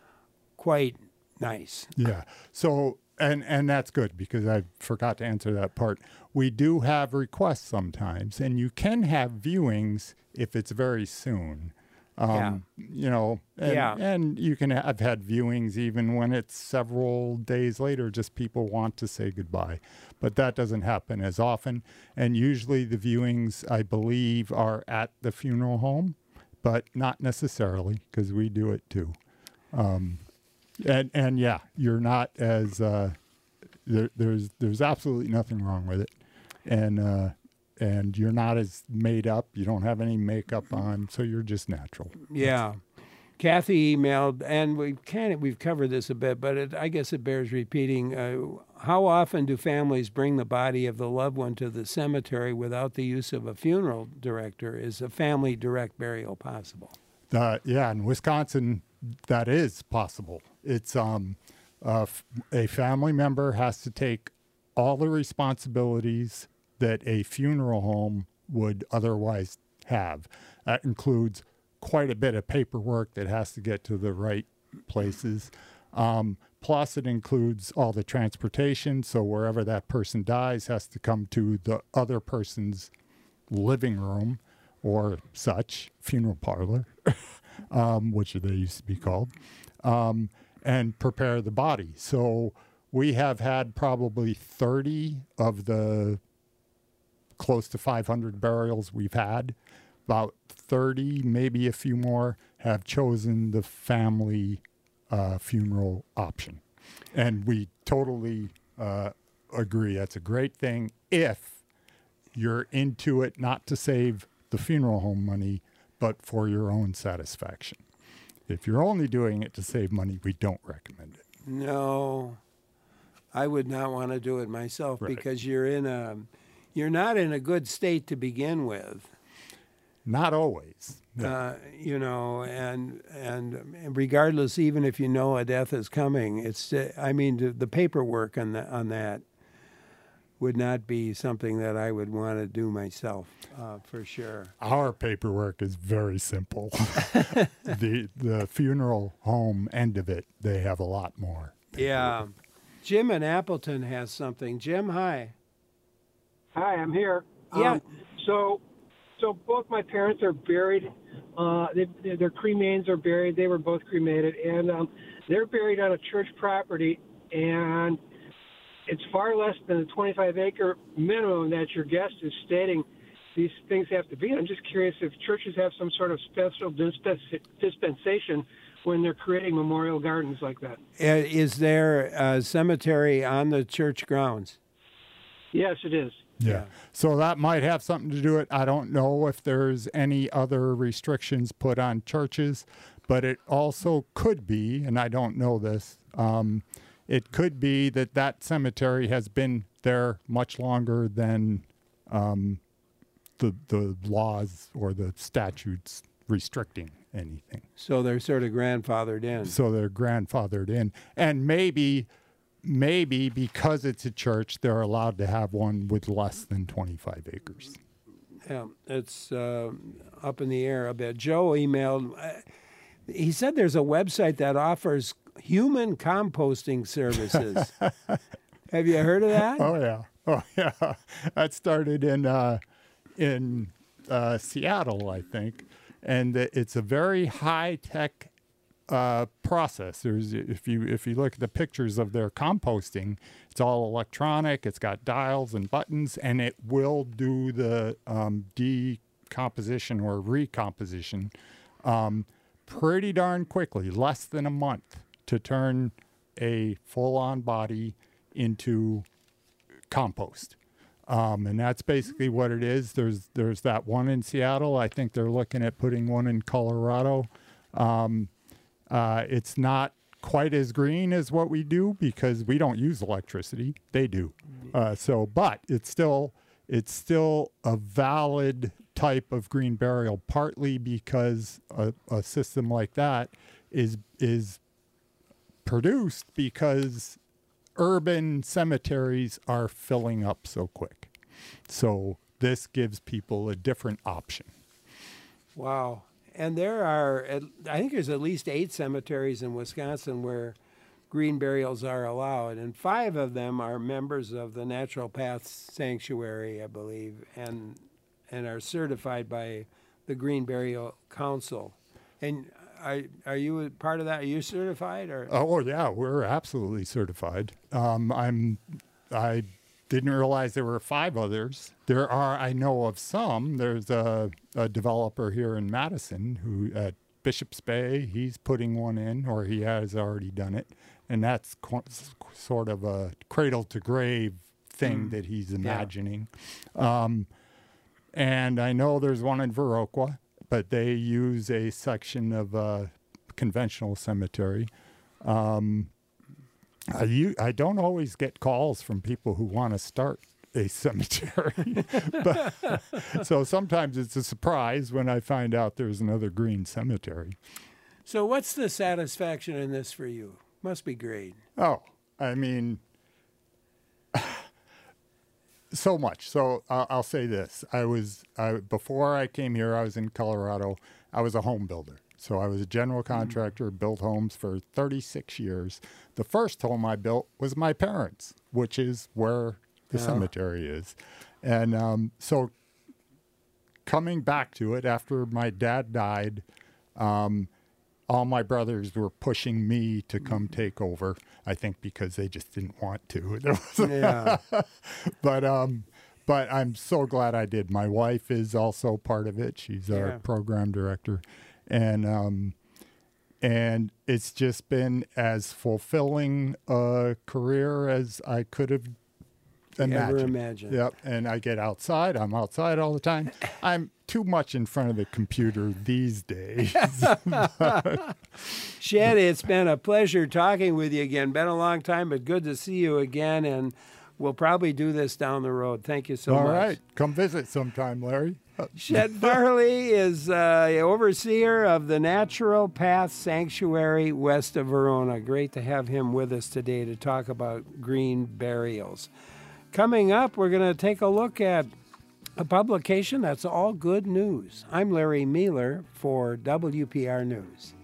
quite nice. Yeah. So, and and that's good because I forgot to answer that part. We do have requests sometimes, and you can have viewings if it's very soon. Um, yeah. You know, and, yeah. and you can have had viewings even when it's several days later, just people want to say goodbye. But that doesn't happen as often. And usually the viewings, I believe, are at the funeral home, but not necessarily because we do it too. Um, and, and yeah, you're not as, uh, there, there's, there's absolutely nothing wrong with it. And, uh, And you're not as made up. You don't have any makeup on, so you're just natural. Yeah. Kathy emailed, and we kind of we've covered this a bit, but it, I guess it bears repeating. Uh, how often do families bring the body of the loved one to the cemetery without the use of a funeral director? Is a family direct burial possible? Uh, yeah, in Wisconsin, that is possible. It's um, uh, f- a family member has to take all the responsibilities that a funeral home would otherwise have. That includes quite a bit of paperwork that has to get to the right places. Um, plus, it includes all the transportation. So wherever that person dies has to come to the other person's living room or such, funeral parlor, um, which they used to be called, um, and prepare the body. So we have had probably thirty of the close to five hundred burials we've had. About thirty, maybe a few more, have chosen the family uh, funeral option. And we totally uh, agree. That's a great thing if you're into it not to save the funeral home money, but for your own satisfaction. If you're only doing it to save money, we don't recommend it. No, I would not want to do it myself Right. because you're in a, you're not in a good state to begin with. Not always. No. Uh, you know, and and regardless, even if you know a death is coming, it's uh, I mean the, the paperwork on the, on that would not be something that I would want to do myself, uh, for sure. Our paperwork is very simple. the the funeral home end of it, they have a lot more. Yeah, Jim in Appleton has something. Jim, hi. Hi, I'm here. Yeah. Um, so, so both my parents are buried. Uh, they, their cremains are buried. They were both cremated, and um, they're buried on a church property. And it's far less than the twenty-five acre minimum that your guest is stating these things have to be. And I'm just curious if churches have some sort of special disp- dispensation when they're creating memorial gardens like that. Uh, is there a cemetery on the church grounds? Yes, it is. Yeah. Yeah. So that might have something to do with it. I don't know if there's any other restrictions put on churches, but it also could be, and I don't know this, um, it could be that that cemetery has been there much longer than um, the the laws or the statutes restricting anything. So they're sort of grandfathered in. So they're grandfathered in. And maybe maybe because it's a church, they're allowed to have one with less than twenty-five acres. Yeah, it's uh, up in the air a bit. Joe emailed. Uh, he said there's a website that offers human composting services. Have you heard of that? Oh yeah, oh yeah. That started in uh, in uh, Seattle, I think, and it's a very high tech uh, process. There's if you if you look at the pictures of their composting, it's all electronic. It's got dials and buttons, and it will do the um, decomposition or recomposition um, pretty darn quickly, less than a month, to turn a full-on body into compost. Um, and that's basically what it is. There's there's that one in Seattle. I think they're looking at putting one in Colorado. Um, uh, it's not quite as green as what we do because we don't use electricity. They do. Uh, so, but it's still it's still a valid type of green burial, partly because a, a system like that is is produced because urban cemeteries are filling up so quick. So this gives people a different option. Wow. And there are, at, I think there's at least eight cemeteries in Wisconsin where green burials are allowed, and five of them are members of the Natural Paths Sanctuary, I believe, and and are certified by the Green Burial Council. And are, are you a part of that? Are you certified? Or? Oh, yeah, we're absolutely certified. Um, I'm, I didn't realize there were five others. There are, I know of some. There's a, a developer here in Madison who at Bishop's Bay, he's putting one in, or he has already done it. And that's co- sort of a cradle to grave thing mm. that he's imagining. Yeah. Um, and I know there's one in Viroqua, but they use a section of a conventional cemetery. Um, I, u- I don't always get calls from people who want to start a cemetery. but, so sometimes it's a surprise when I find out there's another green cemetery. So what's the satisfaction in this for you? Must be great. Oh, I mean, so much. So uh, I'll say this. I was, I, before I came here, I was in Colorado. I was a home builder. So I was a general contractor, mm. built homes for thirty-six years. The first home I built was my parents', which is where the yeah. cemetery is. And um, so coming back to it, after my dad died, um, all my brothers were pushing me to come take over, I think because they just didn't want to. yeah. but um, but I'm so glad I did. My wife is also part of it. She's yeah. our program director. And um, and it's just been as fulfilling a career as I could have ever imagine. Yep, and I get outside. I'm outside all the time. I'm too much in front of the computer these days. Shad, it's been a pleasure talking with you again. Been a long time, but good to see you again, and we'll probably do this down the road. Thank you so all much. All right, come visit sometime, Larry. Shad Farley is uh, overseer of the Natural Path Sanctuary west of Verona. Great to have him with us today to talk about green burials. Coming up, we're going to take a look at a publication that's all good news. I'm Larry Mealer for W P R News.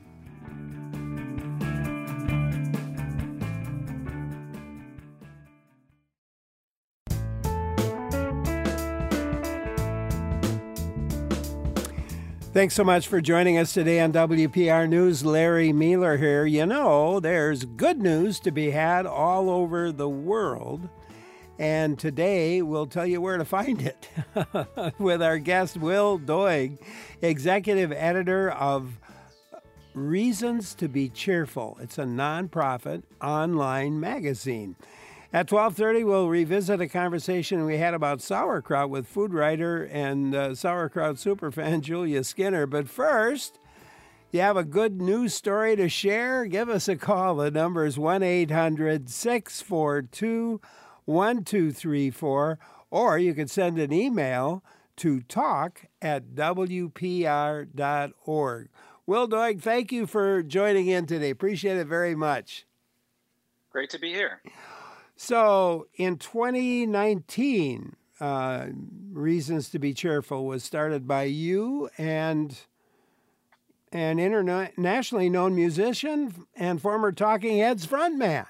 Thanks so much for joining us today on W P R News. Larry Mealer here. You know, there's good news to be had all over the world. And today we'll tell you where to find it with our guest, Will Doig, executive editor of Reasons to Be Cheerful. It's a nonprofit online magazine. At twelve thirty, we'll revisit a conversation we had about sauerkraut with food writer and uh, sauerkraut superfan Julia Skinner. But first, you have a good news story to share? Give us a call. The number is one eight hundred six four two one two three four, or you can send an email to talk at w p r dot org. Will Doig, thank you for joining in today. Appreciate it very much. Great to be here. So in twenty nineteen, uh, Reasons to Be Cheerful was started by you and an internationally known musician and former Talking Heads frontman.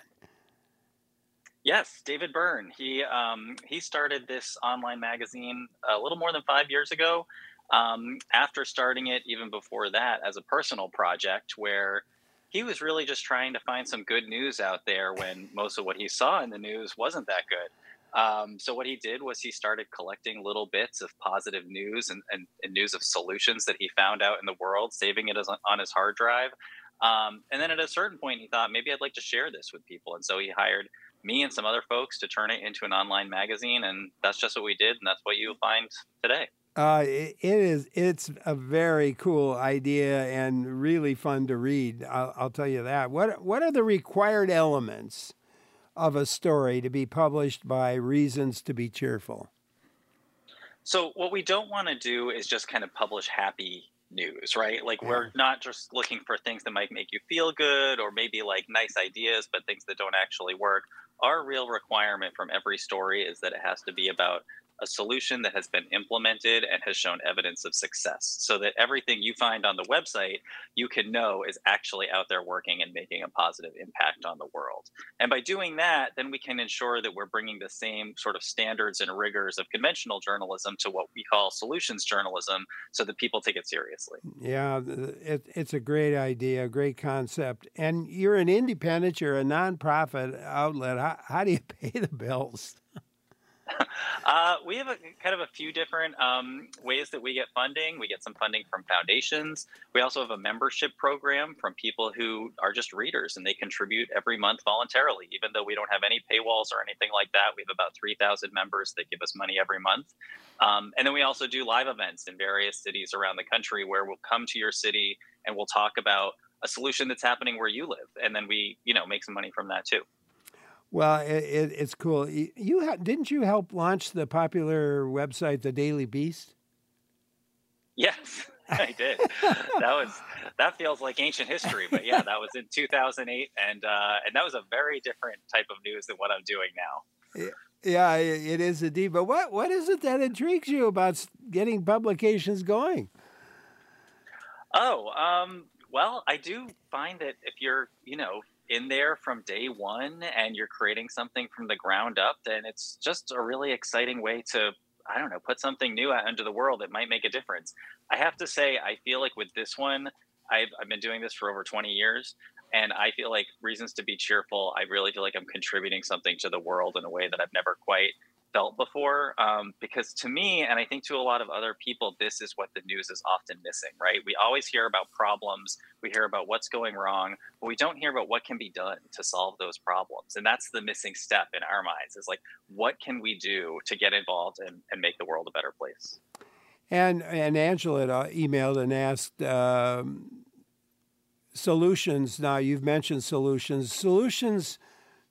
Yes, David Byrne. He um, he started this online magazine a little more than five years ago. Um, after starting it, even before that, as a personal project, where he was really just trying to find some good news out there when most of what he saw in the news wasn't that good. Um, so what he did was he started collecting little bits of positive news and, and, and news of solutions that he found out in the world, saving it as on his hard drive. Um, and then at a certain point, he thought, maybe I'd like to share this with people. And so he hired me and some other folks to turn it into an online magazine. And that's just what we did. And that's what you'll find today. Uh, it, it is. It's a very cool idea and really fun to read. I'll, I'll tell you that. What What are the required elements of a story to be published by Reasons to Be Cheerful? So what we don't want to do is just kind of publish happy news, right? Like yeah. We're not just looking for things that might make you feel good or maybe like nice ideas, but things that don't actually work. Our real requirement from every story is that it has to be about a solution that has been implemented and has shown evidence of success, so that everything you find on the website, you can know is actually out there working and making a positive impact on the world. And by doing that, then we can ensure that we're bringing the same sort of standards and rigors of conventional journalism to what we call solutions journalism, so that people take it seriously. Yeah, it, it's a great idea, a great concept. And you're an independent, you're a nonprofit outlet. How, how do you pay the bills? Uh, we have a kind of a few different um, ways that we get funding. We get some funding from foundations. We also have a membership program from people who are just readers, and they contribute every month voluntarily, even though we don't have any paywalls or anything like that. We have about three thousand members that give us money every month. Um, and then we also do live events in various cities around the country where we'll come to your city and we'll talk about a solution that's happening where you live. And then we, you know, make some money from that too. Well, it, it, it's cool. You, you ha- didn't you help launch the popular website, The Daily Beast? Yes, I did. that was that feels like ancient history, but yeah, that was in two thousand eight, and uh, and that was a very different type of news than what I'm doing now. Yeah, it is indeed. But what what is it that intrigues you about getting publications going? Oh, um, well, I do find that if you're, you know, in there from day one and you're creating something from the ground up, then it's just a really exciting way to, I don't know, put something new out into the world that might make a difference. I have to say, I feel like with this one, I've, I've been doing this for over twenty years, and I feel like Reasons to Be Cheerful, I really feel like I'm contributing something to the world in a way that I've never quite felt before. Um, because to me, and I think to a lot of other people, this is what the news is often missing, right? We always hear about problems, we hear about what's going wrong, but we don't hear about what can be done to solve those problems. And that's the missing step in our minds, is like, what can we do to get involved and, and make the world a better place? And and Angela had emailed and asked um, solutions. Now you've mentioned solutions. Solutions.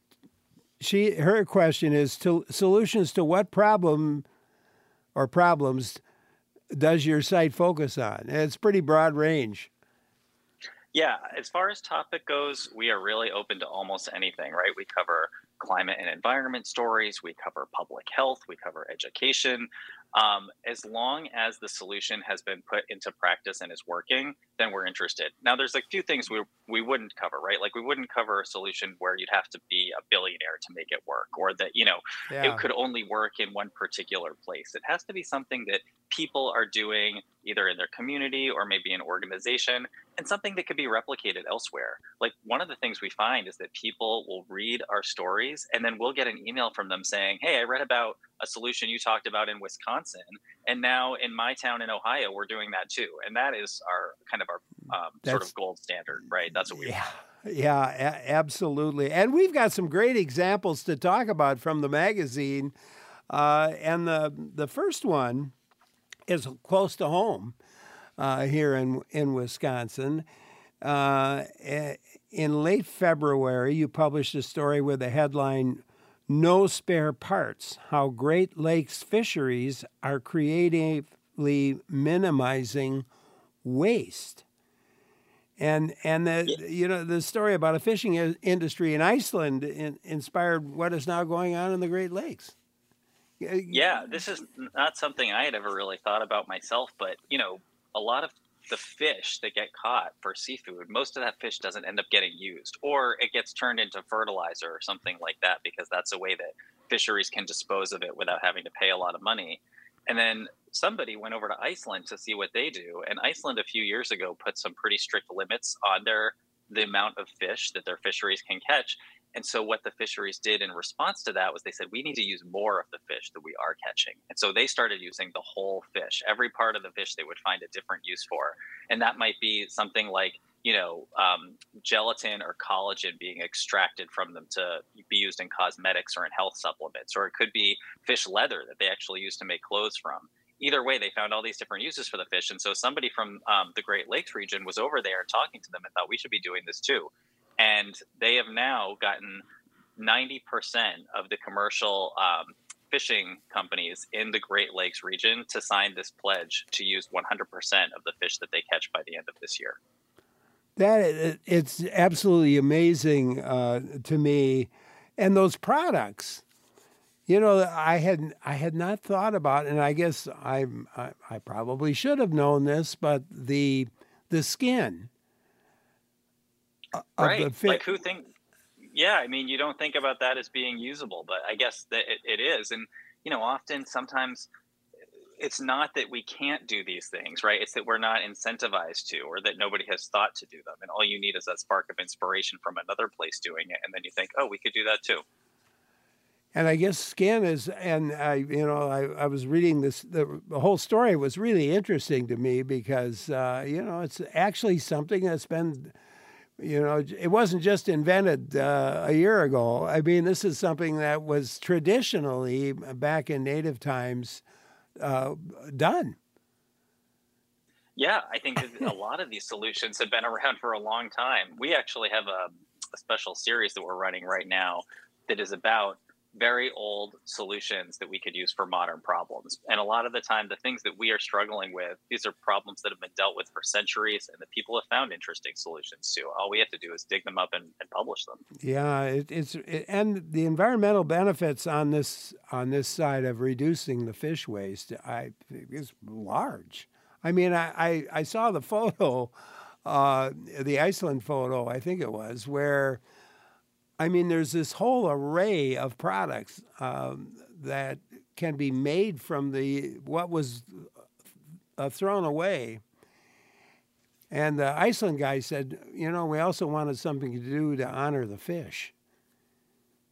She her question is to solutions to what problem or problems does your site focus on? And it's pretty broad range. Yeah, as far as topic goes, we are really open to almost anything, right? We cover climate and environment stories, we cover public health, we cover education. Um, as long as the solution has been put into practice and is working, then we're interested. Now, there's a few things we we wouldn't cover, right? Like we wouldn't cover a solution where you'd have to be a billionaire to make it work, or that, you know, Yeah. it could only work in one particular place. It has to be something that people are doing either in their community or maybe an organization, and something that could be replicated elsewhere. Like one of the things we find is that people will read our stories and then we'll get an email from them saying, hey, I read about a solution you talked about in Wisconsin, and now in my town in Ohio, we're doing that too. And that is our kind of our um, sort That's- of gold standard, right? That's what we Yeah, yeah, a- absolutely. And we've got some great examples to talk about from the magazine. Uh, and the the first one is close to home uh, here in in Wisconsin. Uh, a- in late February, you published a story with the headline, "No Spare Parts, How Great Lakes Fisheries Are Creatively Minimizing Waste." And and the Yeah. you know the story about a fishing i- industry in Iceland in, inspired what is now going on in the Great Lakes. Y- Yeah, this is not something I had ever really thought about myself, but you know, a lot of the fish that get caught for seafood, most of that fish doesn't end up getting used, or it gets turned into fertilizer or something like that, because that's a way that fisheries can dispose of it without having to pay a lot of money. And then somebody went over to Iceland to see what they do, and Iceland a few years ago put some pretty strict limits on their the amount of fish that their fisheries can catch. And so what the fisheries did in response to that was they said, we need to use more of the fish that we are catching. And so they started using the whole fish, every part of the fish they would find a different use for. And that might be something like, you know, um, gelatin or collagen being extracted from them to be used in cosmetics or in health supplements, or it could be fish leather that they actually use to make clothes from. Either way, they found all these different uses for the fish. And so somebody from um, the Great Lakes region was over there talking to them and thought we should be doing this too. And they have now gotten ninety percent of the commercial um, fishing companies in the Great Lakes region to sign this pledge to use one hundred percent of the fish that they catch by the end of this year. That it- it's absolutely amazing uh, to me, and those products. You know, I had I had not thought about, and I guess I I, I probably should have known this, but the the skin of Right. the fish. Like who think, yeah, I mean, you don't think about that as being usable, but I guess that it, it is. And, you know, often sometimes it's not that we can't do these things, right? It's that we're not incentivized to, or that nobody has thought to do them. And all you need is that spark of inspiration from another place doing it. And then you think, oh, we could do that too. And I guess skin is, and I, you know, I, I was reading this, the, the whole story was really interesting to me because, uh, you know, it's actually something that's been, you know, it wasn't just invented uh, a year ago. I mean, this is something that was traditionally, back in native times, uh, done. Yeah, I think that a lot of these solutions have been around for a long time. We actually have a, a special series that we're running right now that is about very old solutions that we could use for modern problems. And a lot of the time, the things that we are struggling with, these are problems that have been dealt with for centuries and that people have found interesting solutions to. All we have to do is dig them up and, and publish them. Yeah, it, it's it, and the environmental benefits on this on this side of reducing the fish waste, I think is large. I mean, I, I, I saw the photo, uh, the Iceland photo, I think it was, where, I mean, there's this whole array of products um, that can be made from the what was uh, thrown away. And the Iceland guy said, you know, we also wanted something to do to honor the fish.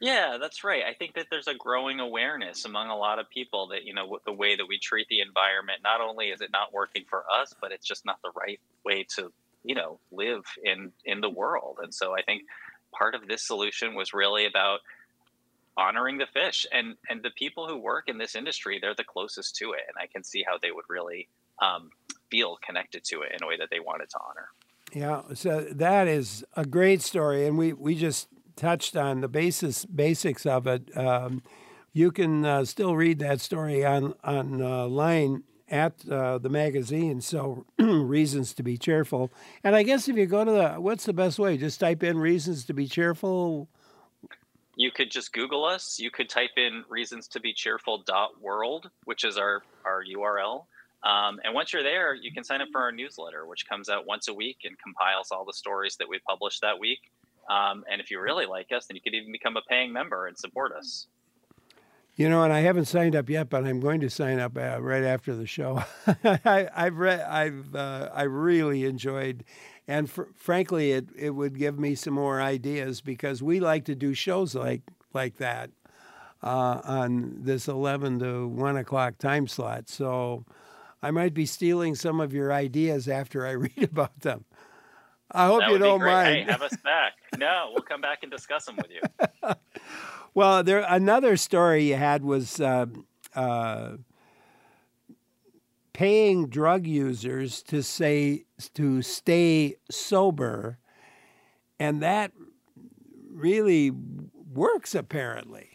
Yeah, that's right. I think that there's a growing awareness among a lot of people that, you know, what the way that we treat the environment, not only is it not working for us, but it's just not the right way to, you know, live in in the world. And so I think part of this solution was really about honoring the fish, and and the people who work in this industry, they're the closest to it, and I can see how they would really um, feel connected to it in a way that they wanted to honor. Yeah, so that is a great story, and we, we just touched on the basis basics of it. Um, you can uh, still read that story on online at uh, the magazine. So reasons to be cheerful. And I guess if you go to the, what's the best way? Just type in reasons to be cheerful. You could just Google us. You could type in reasons to be cheerful dot world, which is our, our U R L. Um, and once you're there, you can sign up for our newsletter, which comes out once a week and compiles all the stories that we publish that week. Um, and if you really like us, then you could even become a paying member and support us. You know, and I haven't signed up yet, but I'm going to sign up uh, right after the show. I, I've read, I've, uh, I really enjoyed, and fr- frankly, it, it would give me some more ideas because we like to do shows like like that uh, on this eleven to one o'clock time slot. So I might be stealing some of your ideas after I read about them. I hope that you would don't be great. mind. Hey, have us back. No, we'll come back and discuss them with you. Well, there another story you had was uh, uh, paying drug users to say to stay sober, and that really works apparently.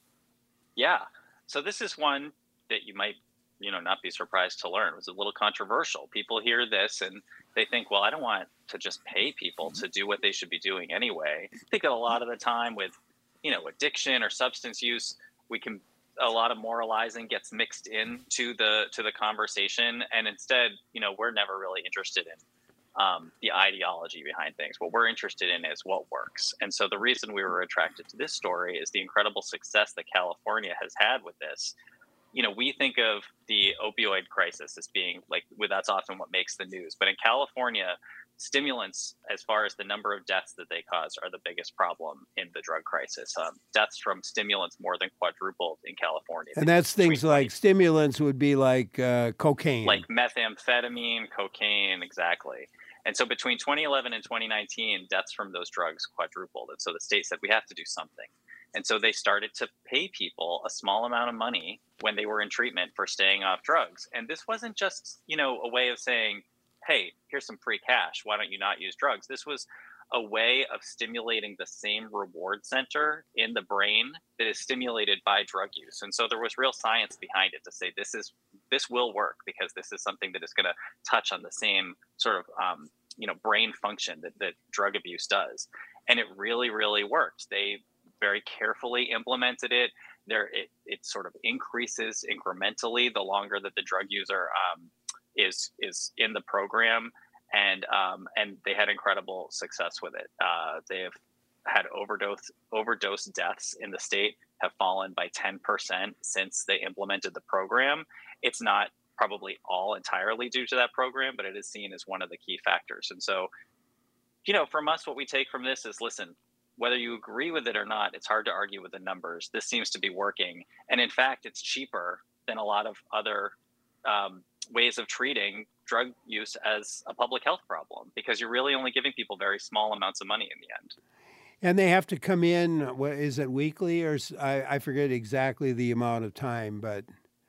Yeah. So this is one that you might, you know, not be surprised to learn. It was a little controversial. People hear this and they think, well, I don't want to just pay people to do what they should be doing anyway. I think a lot of the time with, you know, addiction or substance use, we can, a lot of moralizing gets mixed into the, to the conversation. And instead, you know, we're never really interested in um, the ideology behind things. What we're interested in is what works. And so the reason we were attracted to this story is the incredible success that California has had with this. You know, we think of the opioid crisis as being like, well, that's often what makes the news. But in California, stimulants, as far as the number of deaths that they cause, are the biggest problem in the drug crisis. Um, deaths from stimulants more than quadrupled in California. And that's things like stimulants would be like uh, cocaine. Like methamphetamine, cocaine, exactly. And so between twenty eleven and twenty nineteen, deaths from those drugs quadrupled. And so the state said, we have to do something. And so they started to pay people a small amount of money when they were in treatment for staying off drugs. And this wasn't just, you know, a way of saying, hey, here's some free cash. Why don't you not use drugs? This was a way of stimulating the same reward center in the brain that is stimulated by drug use. And so there was real science behind it to say this is this will work because this is something that is going to touch on the same sort of um, you know brain function that, that drug abuse does. And it really, really worked. They very carefully implemented it. There, it, it sort of increases incrementally the longer that the drug user um, is is in the program, and um, and they had incredible success with it. Uh, they have had overdose overdose deaths in the state have fallen by ten percent since they implemented the program. It's not probably all entirely due to that program, but it is seen as one of the key factors. And so, you know, from us, what we take from this is, listen, whether you agree with it or not, it's hard to argue with the numbers. This seems to be working. And in fact, it's cheaper than a lot of other um, ways of treating drug use as a public health problem, because you're really only giving people very small amounts of money in the end. And they have to come in, what, is it weekly or I, I forget exactly the amount of time, but.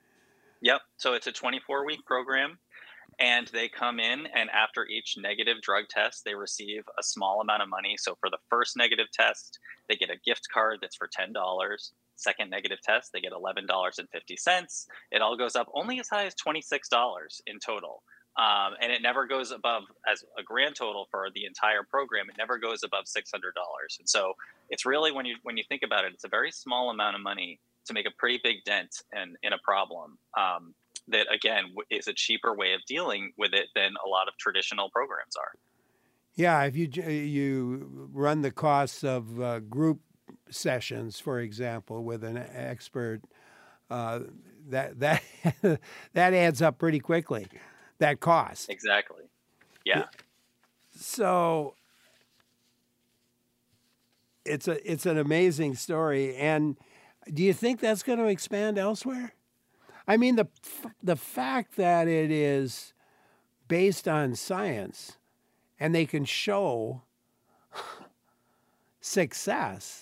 Yep. So it's a twenty-four week program. And they come in, and after each negative drug test, they receive a small amount of money. So for the first negative test, they get a gift card that's for ten dollars. Second negative test, they get eleven dollars and fifty cents. It all goes up only as high as twenty-six dollars in total. Um, and it never goes above, as a grand total for the entire program, it never goes above six hundred dollars. And so it's really, when you when you think about it, it's a very small amount of money to make a pretty big dent in, in a problem. Um, that, again, is a cheaper way of dealing with it than a lot of traditional programs are. Yeah, if you you run the costs of uh, group sessions, for example, with an expert, uh, that that that adds up pretty quickly, that cost. Exactly. Yeah. So it's a it's an amazing story. And do you think that's going to expand elsewhere? I mean, the the fact that it is based on science and they can show success.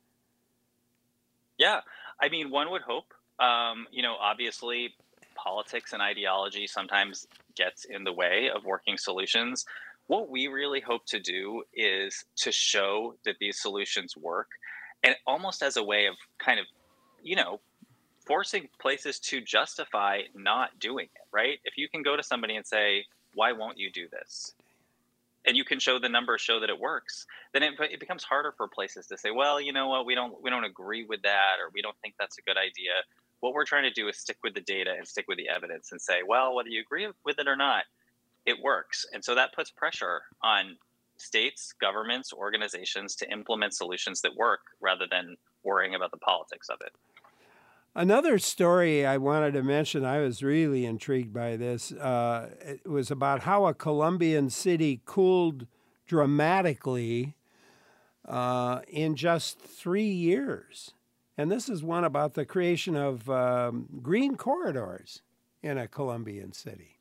Yeah, I mean, one would hope. Um, you know, obviously, politics and ideology sometimes gets in the way of working solutions. What we really hope to do is to show that these solutions work, and almost as a way of kind of, you know, forcing places to justify not doing it, right? If you can go to somebody and say, why won't you do this? And you can show the numbers show that it works, then it, it becomes harder for places to say, well, you know what, we don't we don't agree with that, or we don't think that's a good idea. What we're trying to do is stick with the data and stick with the evidence and say, well, whether you agree with it or not, it works. And so that puts pressure on states, governments, organizations to implement solutions that work rather than worrying about the politics of it. Another story I wanted to mention, I was really intrigued by this. Uh, it was about how a Colombian city cooled dramatically uh, in just three years. And this is one about the creation of um, green corridors in a Colombian city.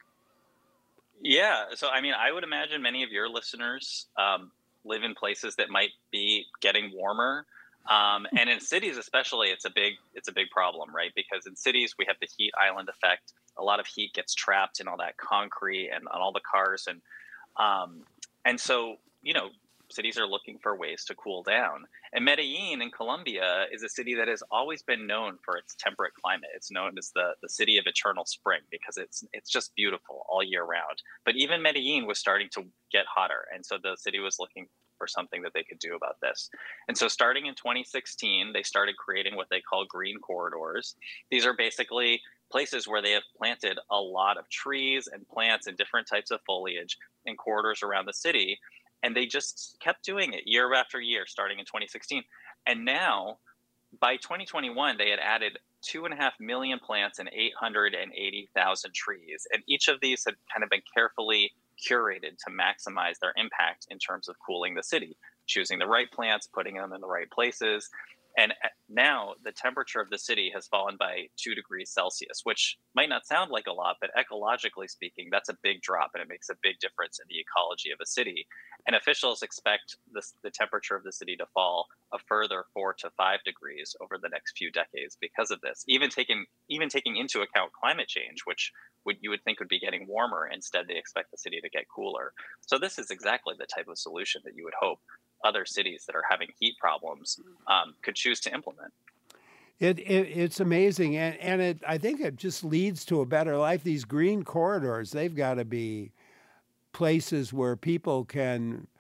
Yeah. So, I mean, I would imagine many of your listeners um, live in places that might be getting warmer. Um, and in cities, especially, it's a big it's a big problem, right? Because in cities, we have the heat island effect. A lot of heat gets trapped in all that concrete and on all the cars. And um, and so, you know, cities are looking for ways to cool down. And Medellin in Colombia is a city that has always been known for its temperate climate. It's known as the, the city of eternal spring because it's it's just beautiful all year round. But even Medellin was starting to get hotter. And so the city was looking for something that they could do about this. And so starting in twenty sixteen, they started creating what they call green corridors. These are basically places where they have planted a lot of trees and plants and different types of foliage in corridors around the city. And they just kept doing it year after year, starting in twenty sixteen. And now, by twenty twenty-one, they had added two and a half million plants and eight hundred eighty thousand trees. And each of these had kind of been carefully curated to maximize their impact in terms of cooling the city, choosing the right plants, putting them in the right places. And now the temperature of the city has fallen by two degrees Celsius, which might not sound like a lot, but ecologically speaking, that's a big drop and it makes a big difference in the ecology of a city. And officials expect this, the temperature of the city to fall a further four to five degrees over the next few decades because of this, even taking even taking into account climate change, which would, you would think would be getting warmer. Instead, they expect the city to get cooler. So this is exactly the type of solution that you would hope other cities that are having heat problems um, could choose to implement. It, it it's amazing, and and it I think it just leads to a better life. These green corridors, they've got to be places where people can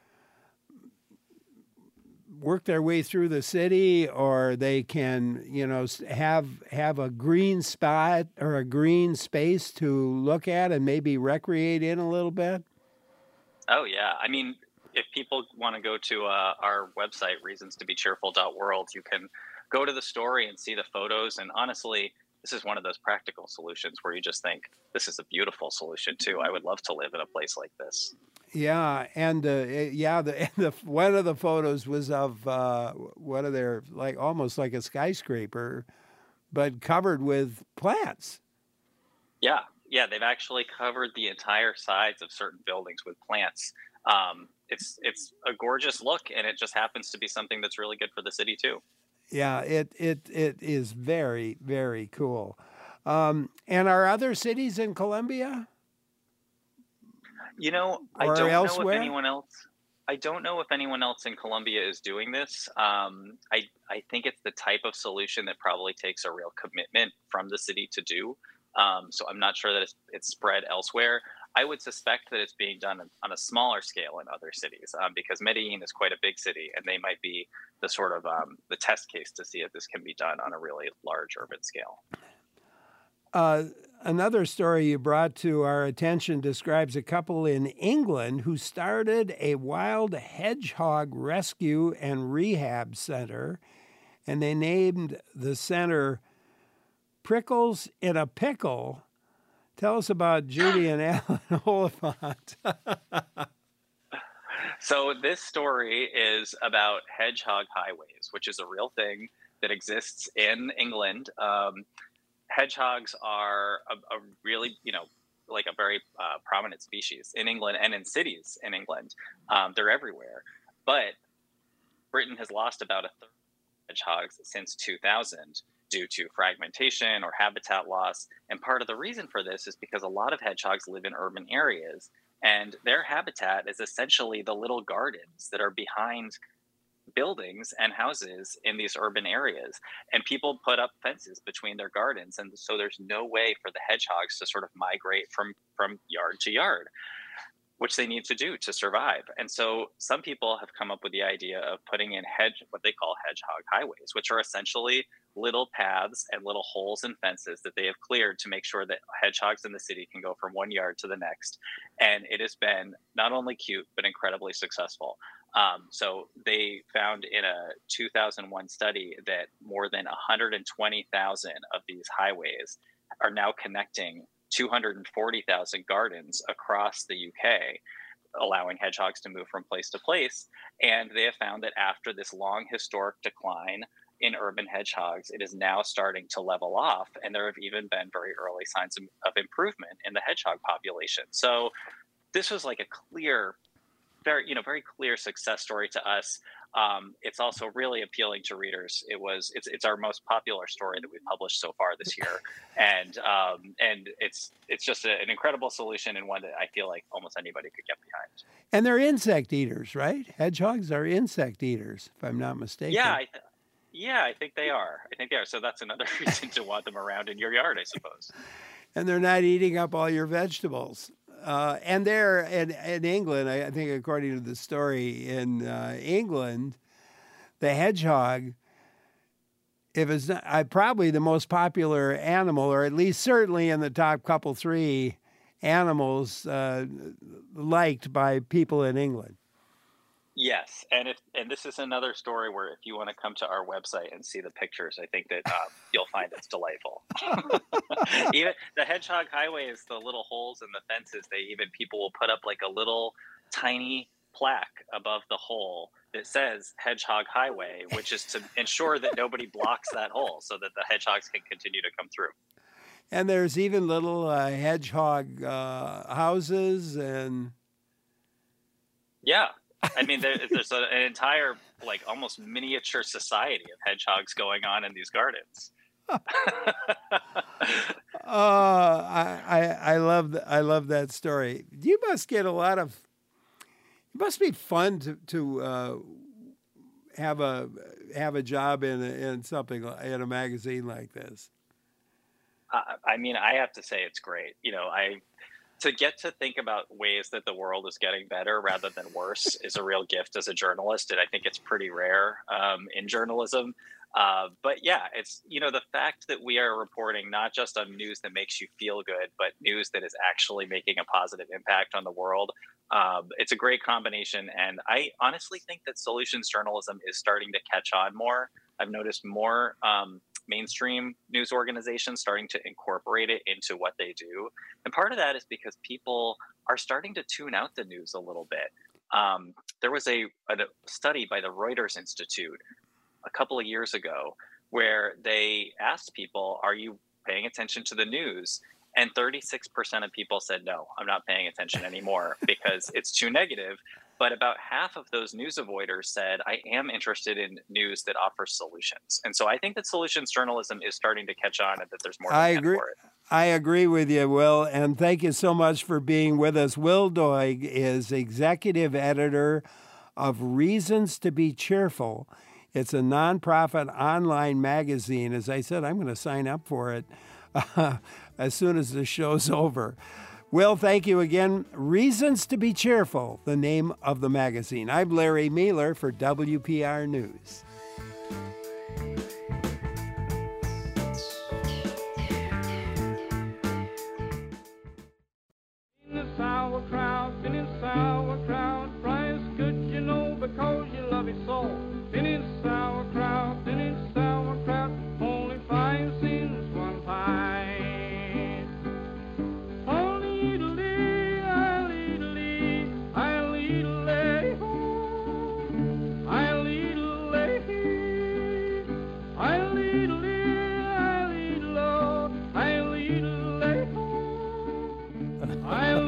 work their way through the city, or they can, you know, have have a green spot or a green space to look at and maybe recreate in a little bit. Oh yeah, I mean, if people want to go to uh, our website, reasons to be cheerful dot world, you can go to the story and see the photos. And honestly, this is one of those practical solutions where you just think, this is a beautiful solution too. I would love to live in a place like this. Yeah, and uh, yeah, the, the one of the photos was of uh, what are there like almost like a skyscraper, but covered with plants. Yeah, yeah, they've actually covered the entire sides of certain buildings with plants. Um, it's it's a gorgeous look, and it just happens to be something that's really good for the city too. Yeah, it it it is very, very cool. Um, and are other cities in Colombia? You know, I Or don't elsewhere? know if anyone else. I don't know if anyone else in Colombia is doing this. Um, I I think it's the type of solution that probably takes a real commitment from the city to do. Um, so I'm not sure that it's, it's spread elsewhere. I would suspect that it's being done on a smaller scale in other cities um, because Medellin is quite a big city, and they might be the sort of um, the test case to see if this can be done on a really large urban scale. Uh, another story you brought to our attention describes a couple in England who started a wild hedgehog rescue and rehab center, and they named the center Prickles in a Pickle. Tell us about Judy and Alan Oliphant. So this story is about hedgehog highways, which is a real thing that exists in England. Um, hedgehogs are a, a really, you know, like a very uh, prominent species in England and in cities in England. Um, they're everywhere. But Britain has lost about a third of hedgehogs since two thousand due to fragmentation or habitat loss. And part of the reason for this is because a lot of hedgehogs live in urban areas, and their habitat is essentially the little gardens that are behind buildings and houses in these urban areas. And people put up fences between their gardens, and so there's no way for the hedgehogs to sort of migrate from from yard to yard, which they need to do to survive. And so some people have come up with the idea of putting in hedge, what they call hedgehog highways, which are essentially little paths and little holes and fences that they have cleared to make sure that hedgehogs in the city can go from one yard to the next. And it has been not only cute, but incredibly successful. Um, so they found in a two thousand one study that more than one hundred twenty thousand of these highways are now connecting two hundred forty thousand gardens across the U K, allowing hedgehogs to move from place to place. And they have found that after this long historic decline in urban hedgehogs, it is now starting to level off. And there have even been very early signs of, of improvement in the hedgehog population. So this was like a clear, very, you know, very clear success story to us. Um, it's also really appealing to readers. It was, it's, it's our most popular story that we've published so far this year. And, um, and it's, it's just a, an incredible solution, and one that I feel like almost anybody could get behind. And they're insect eaters, right? Hedgehogs are insect eaters, if I'm not mistaken. Yeah. I th- yeah, I think they are. I think they are. So that's another reason to want them around in your yard, I suppose. And they're not eating up all your vegetables. Uh, and there in, in England, I, I think according to the story, in uh, England, the hedgehog, if it's not, uh, probably the most popular animal, or at least certainly in the top couple three animals uh, liked by people in England. Yes, and if and this is another story where if you want to come to our website and see the pictures, I think that um, you'll find it's delightful. Even the hedgehog highways, the little holes in the fences, they even people will put up like a little tiny plaque above the hole that says Hedgehog Highway, which is to ensure that nobody blocks that hole so that the hedgehogs can continue to come through. And there's even little uh, hedgehog uh, houses and yeah. I mean, there, there's a, an entire, like, almost miniature society of hedgehogs going on in these gardens. uh, I, I I love the, I love that story. You must get a lot of. It must be fun to to uh, have a have a job in a, in something in a magazine like this. Uh, I mean, I have to say it's great. You know, I. To get to think about ways that the world is getting better rather than worse is a real gift as a journalist, and I think it's pretty rare um, in journalism. Uh, but yeah, it's, you know, the fact that we are reporting not just on news that makes you feel good, but news that is actually making a positive impact on the world. Um, it's a great combination, and I honestly think that solutions journalism is starting to catch on more. I've noticed more um, mainstream news organizations starting to incorporate it into what they do. And part of that is because people are starting to tune out the news a little bit. Um, there was a, a study by the Reuters Institute a couple of years ago where they asked people, are you paying attention to the news? And thirty-six percent of people said, no, I'm not paying attention anymore because it's too negative. But about half of those news avoiders said, I am interested in news that offers solutions. And so I think that solutions journalism is starting to catch on and that there's more I demand agree. for it. I agree with you, Will, and thank you so much for being with us. Will Doig is executive editor of Reasons to Be Cheerful. It's a nonprofit online magazine. As I said, I'm going to sign up for it uh, as soon as the show's over. Will, thank you again. Reasons to Be Cheerful, the name of the magazine. I'm Larry Mealer for W P R News. In the sauerkraut, in the sauerkraut, fries good, you know, because you love it so. In the sauerkraut, in the sauerkraut, only five cents one pint. I'll eat a lee, I'll eat a lee, I'll eat a lee.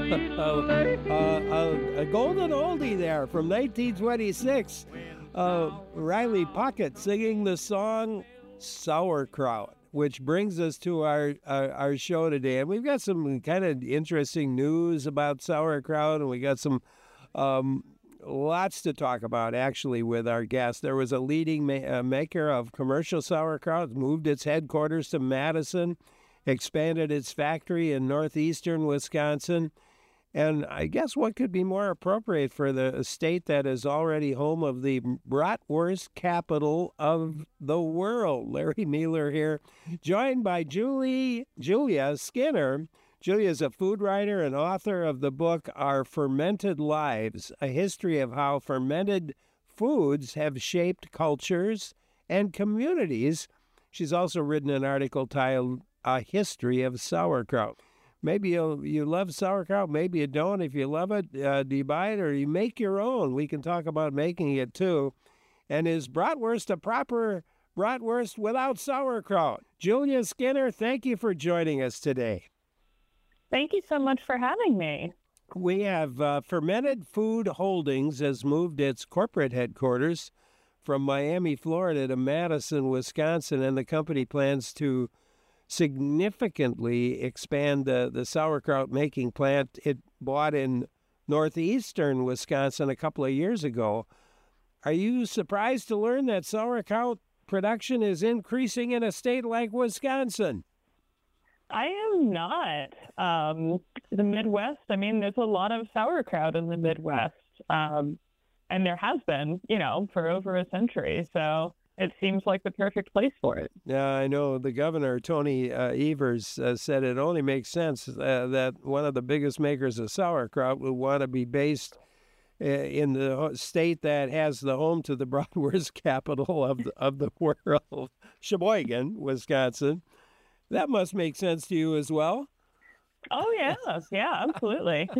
uh, a golden oldie there from nineteen twenty-six. Uh, Riley Puckett singing the song Sauerkraut, which brings us to our, our, our show today. And we've got some kind of interesting news about sauerkraut, and we got some um, lots to talk about, actually, with our guest. There was a leading ma- uh, maker of commercial sauerkraut, moved its headquarters to Madison, expanded its factory in northeastern Wisconsin. And I guess what could be more appropriate for the state that is already home of the bratwurst capital of the world? Larry Mueller here, joined by Julie Julia Skinner. Julia is a food writer and author of the book Our Fermented Lives, a history of how fermented foods have shaped cultures and communities. She's also written an article titled A History of Sauerkraut. Maybe you you love sauerkraut, maybe you don't. If you love it, uh, do you buy it or you make your own? We can talk about making it too. And is bratwurst a proper bratwurst without sauerkraut? Julia Skinner, thank you for joining us today. Thank you so much for having me. We have uh, Fermented Food Holdings has moved its corporate headquarters from Miami, Florida to Madison, Wisconsin, and the company plans to significantly expand the, the sauerkraut making plant it bought in northeastern Wisconsin a couple of years ago. Are you surprised to learn that sauerkraut production is increasing in a state like Wisconsin? I am not. Um, the Midwest, I mean, there's a lot of sauerkraut in the Midwest, um, and there has been, you know, for over a century. So it seems like the perfect place for it. Yeah, I know the governor, Tony uh, Evers, uh, said it only makes sense uh, that one of the biggest makers of sauerkraut would want to be based uh, in the state that has the home to the bratwurst capital of the, of the world, Sheboygan, Wisconsin. That must make sense to you as well. Oh, yeah. Yeah, absolutely.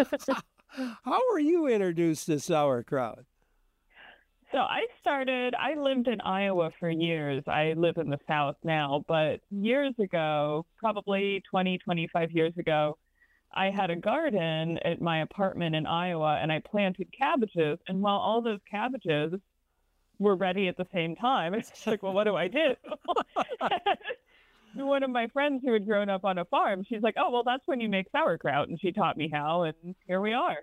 How were you introduced to sauerkraut? So I started, I lived in Iowa for years. I live in the South now, but years ago, probably twenty, twenty-five years ago, I had a garden at my apartment in Iowa and I planted cabbages. And while all those cabbages were ready at the same time, it's like, well, what do I do? One of my friends who had grown up on a farm, she's like, oh, well, that's when you make sauerkraut. And she taught me how, and here we are.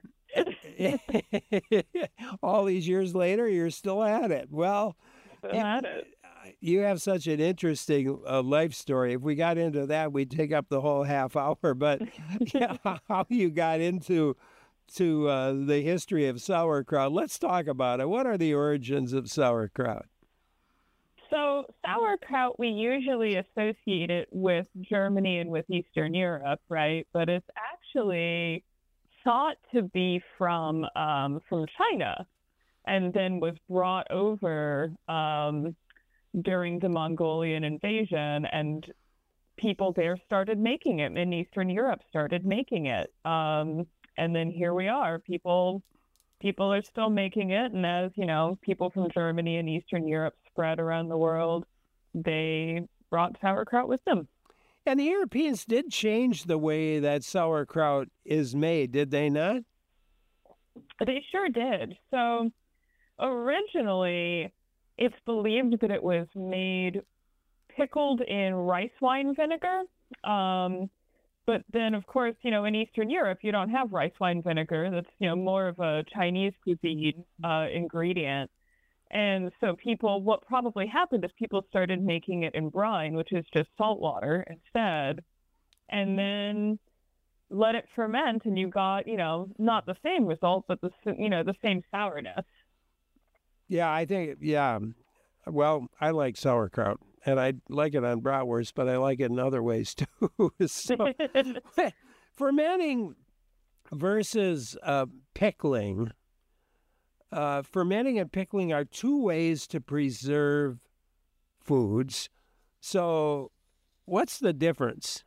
All these years later, you're still at it. Well, still at it. You have such an interesting uh, life story. If we got into that, we'd take up the whole half hour. But yeah, how you got into to uh, the history of sauerkraut, let's talk about it. What are the origins of sauerkraut? So sauerkraut, we usually associate it with Germany and with Eastern Europe, right? But it's actually thought to be from um, from China, and then was brought over um, during the Mongolian invasion, and people there started making it, in Eastern Europe started making it, um, and then here we are. People people are still making it, and as you know, people from Germany and Eastern Europe spread around the world, they brought sauerkraut with them. And the Europeans did change the way that sauerkraut is made, did they not? They sure did. So originally, it's believed that it was made pickled in rice wine vinegar. Um, but then, of course, you know, in Eastern Europe, you don't have rice wine vinegar. That's, you know, more of a Chinese cuisine uh, ingredient. And so people, what probably happened is people started making it in brine, which is just salt water instead, and then let it ferment, and you got, you know, not the same result, but the, you know, the same sourness. Yeah, I think, yeah. Well, I like sauerkraut, and I like it on bratwurst, but I like it in other ways too. So, fermenting versus uh, pickling. Uh, fermenting and pickling are two ways to preserve foods. So what's the difference?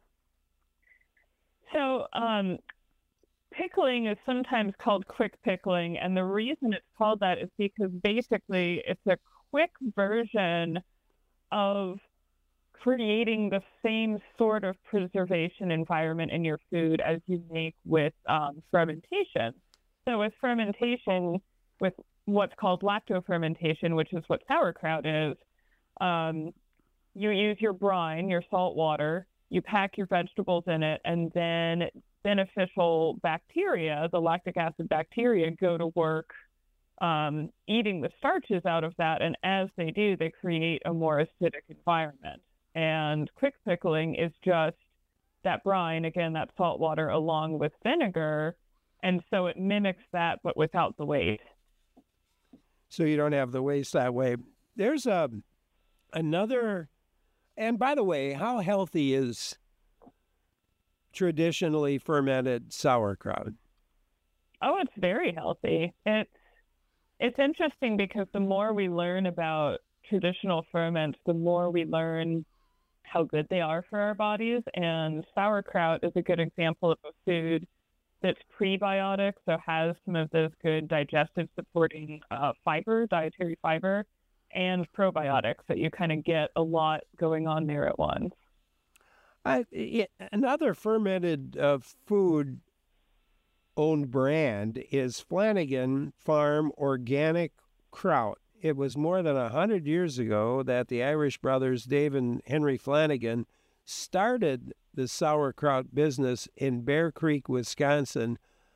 So um, pickling is sometimes called quick pickling, and the reason it's called that is because basically it's a quick version of creating the same sort of preservation environment in your food as you make with um, fermentation. So with fermentation, with what's called lactofermentation, which is what sauerkraut is, um, you use your brine, your salt water, you pack your vegetables in it, and then beneficial bacteria, the lactic acid bacteria, go to work um, eating the starches out of that. And as they do, they create a more acidic environment. And quick pickling is just that brine, again, that salt water along with vinegar. And so it mimics that, but without the waste. So you don't have the waste that way. There's a, another, and by the way, how healthy is traditionally fermented sauerkraut? Oh, it's very healthy. It's, it's interesting because the more we learn about traditional ferments, the more we learn how good they are for our bodies. And sauerkraut is a good example of a food that's prebiotic, so has some of those good digestive supporting uh, fiber, dietary fiber, and probiotics that you kind of get a lot going on there at once. I, it, another fermented uh, food owned brand is Flanagan Farm Organic Kraut. It was more than a hundred years ago that the Irish brothers Dave and Henry Flanagan started the sauerkraut business in Bear Creek, Wisconsin.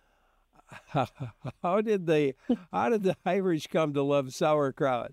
How did they? How did the Irish come to love sauerkraut?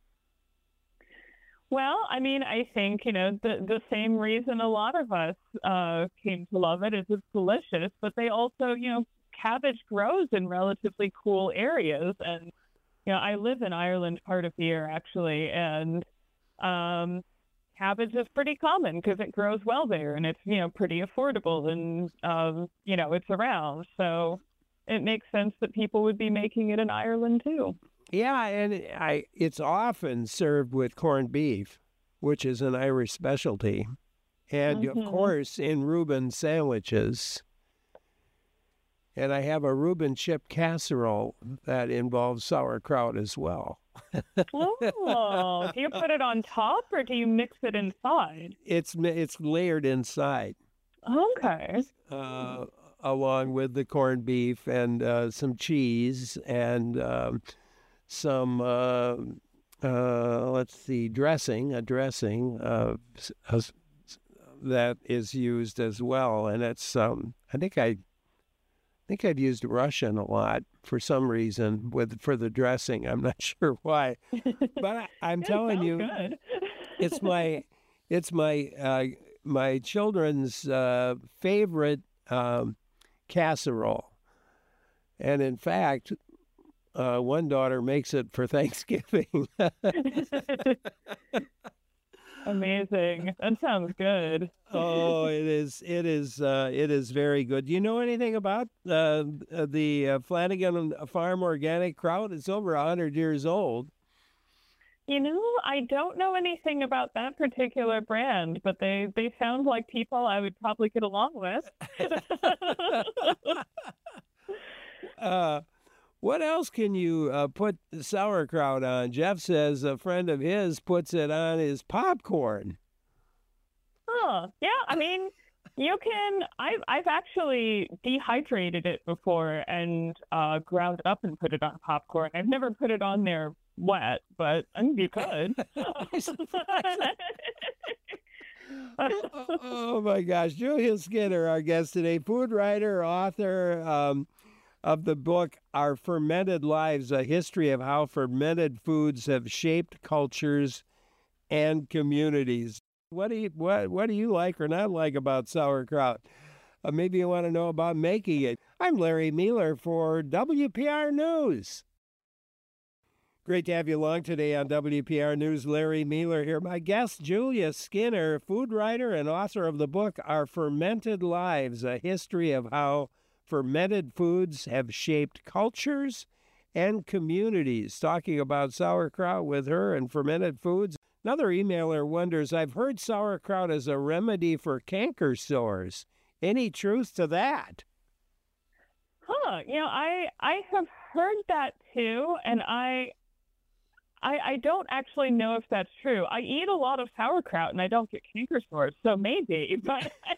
Well, I mean, I think, you know, the, the same reason a lot of us uh, came to love it is it's delicious, but they also, you know, cabbage grows in relatively cool areas. And, you know, I live in Ireland part of the year, actually, and um, cabbage is pretty common because it grows well there and it's, you know, pretty affordable and, um, you know, it's around. So it makes sense that people would be making it in Ireland, too. Yeah, and I it's often served with corned beef, which is an Irish specialty. And, mm-hmm. of course, in Reuben sandwiches. And I have a Reuben chip casserole that involves sauerkraut as well. Oh, do you put it on top or do you mix it inside? It's it's layered inside. Okay. Uh, along with the corned beef and uh, some cheese and um, some, uh, uh, let's see, dressing, a dressing uh, that is used as well. And it's, um, I think I, I think I've used Russian a lot for some reason with for the dressing. I'm not sure why, but I, I'm telling you, good. it's my, it's my, uh, my children's uh, favorite um, casserole. And in fact, uh, one daughter makes it for Thanksgiving. Amazing. That sounds good. Oh, it is. It is. Uh, it is very good. Do you know anything about uh, the uh, Flanagan Farm Organic Kraut? It's over a hundred years old. You know, I don't know anything about that particular brand, but they, they sound like people I would probably get along with. uh, what else can you uh, put sauerkraut on? Jeff says a friend of his puts it on his popcorn. Oh, yeah. I mean, you can. I've I've actually dehydrated it before and uh, ground it up and put it on popcorn. I've never put it on there wet, but I mean, you could. oh, oh my gosh, Julia Skinner, our guest today, food writer, author um, of the book Our Fermented Lives: A History of How Fermented Foods Have Shaped Cultures and Communities. What do you what what do you like or not like about sauerkraut? Uh, maybe you want to know about making it. I'm Larry Mealer for W P R News. Great to have you along today on W P R News. Larry Mealer here. My guest, Julia Skinner, food writer and author of the book Our Fermented Lives: A History of How Fermented Foods Have Shaped Cultures and Communities. Talking about sauerkraut with her and fermented foods. Another emailer wonders, I've heard sauerkraut is a remedy for canker sores. Any truth to that? Huh. You know, I I have heard that too, and I I, I don't actually know if that's true. I eat a lot of sauerkraut and I don't get canker sores, so maybe, but I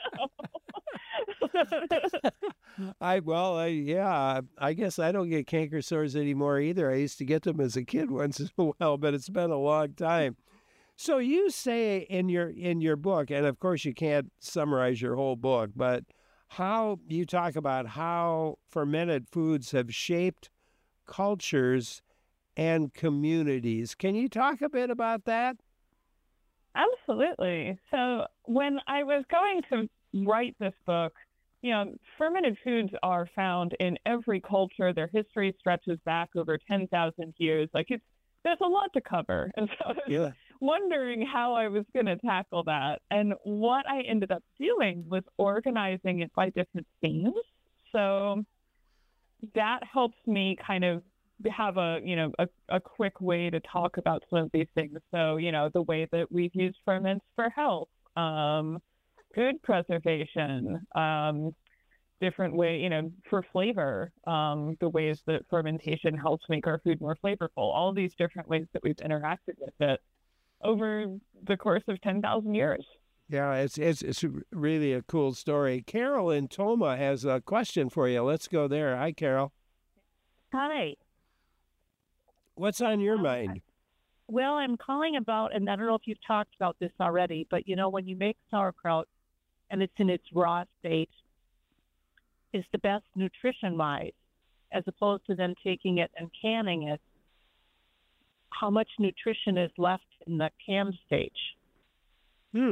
don't know. I well, I, yeah, I guess I don't get canker sores anymore either. I used to get them as a kid once in a while, but it's been a long time. So you say in your in your book, and of course you can't summarize your whole book, but how you talk about how fermented foods have shaped cultures and communities. Can you talk a bit about that? Absolutely. So when I was going to write this book, you know, fermented foods are found in every culture. Their history stretches back over ten thousand years. Like it's there's a lot to cover. And so I was yeah. wondering how I was going to tackle that. And what I ended up doing was organizing it by different themes. So that helps me kind of have a, you know, a, a quick way to talk about some of these things. So, you know, the way that we've used ferments for health, um, food preservation, um, different way, you know, for flavor, um, the ways that fermentation helps make our food more flavorful, all these different ways that we've interacted with it over the course of ten thousand years. Yeah, it's, it's, it's really a cool story. Carol in Toma has a question for you. Let's go there. Hi, Carol. Hi. What's on your mind? Well, I'm calling about, and I don't know if you've talked about this already, but you know, when you make sauerkraut and it's in its raw state, is the best nutrition-wise, as opposed to then taking it and canning it. How much nutrition is left in the can stage? Hmm.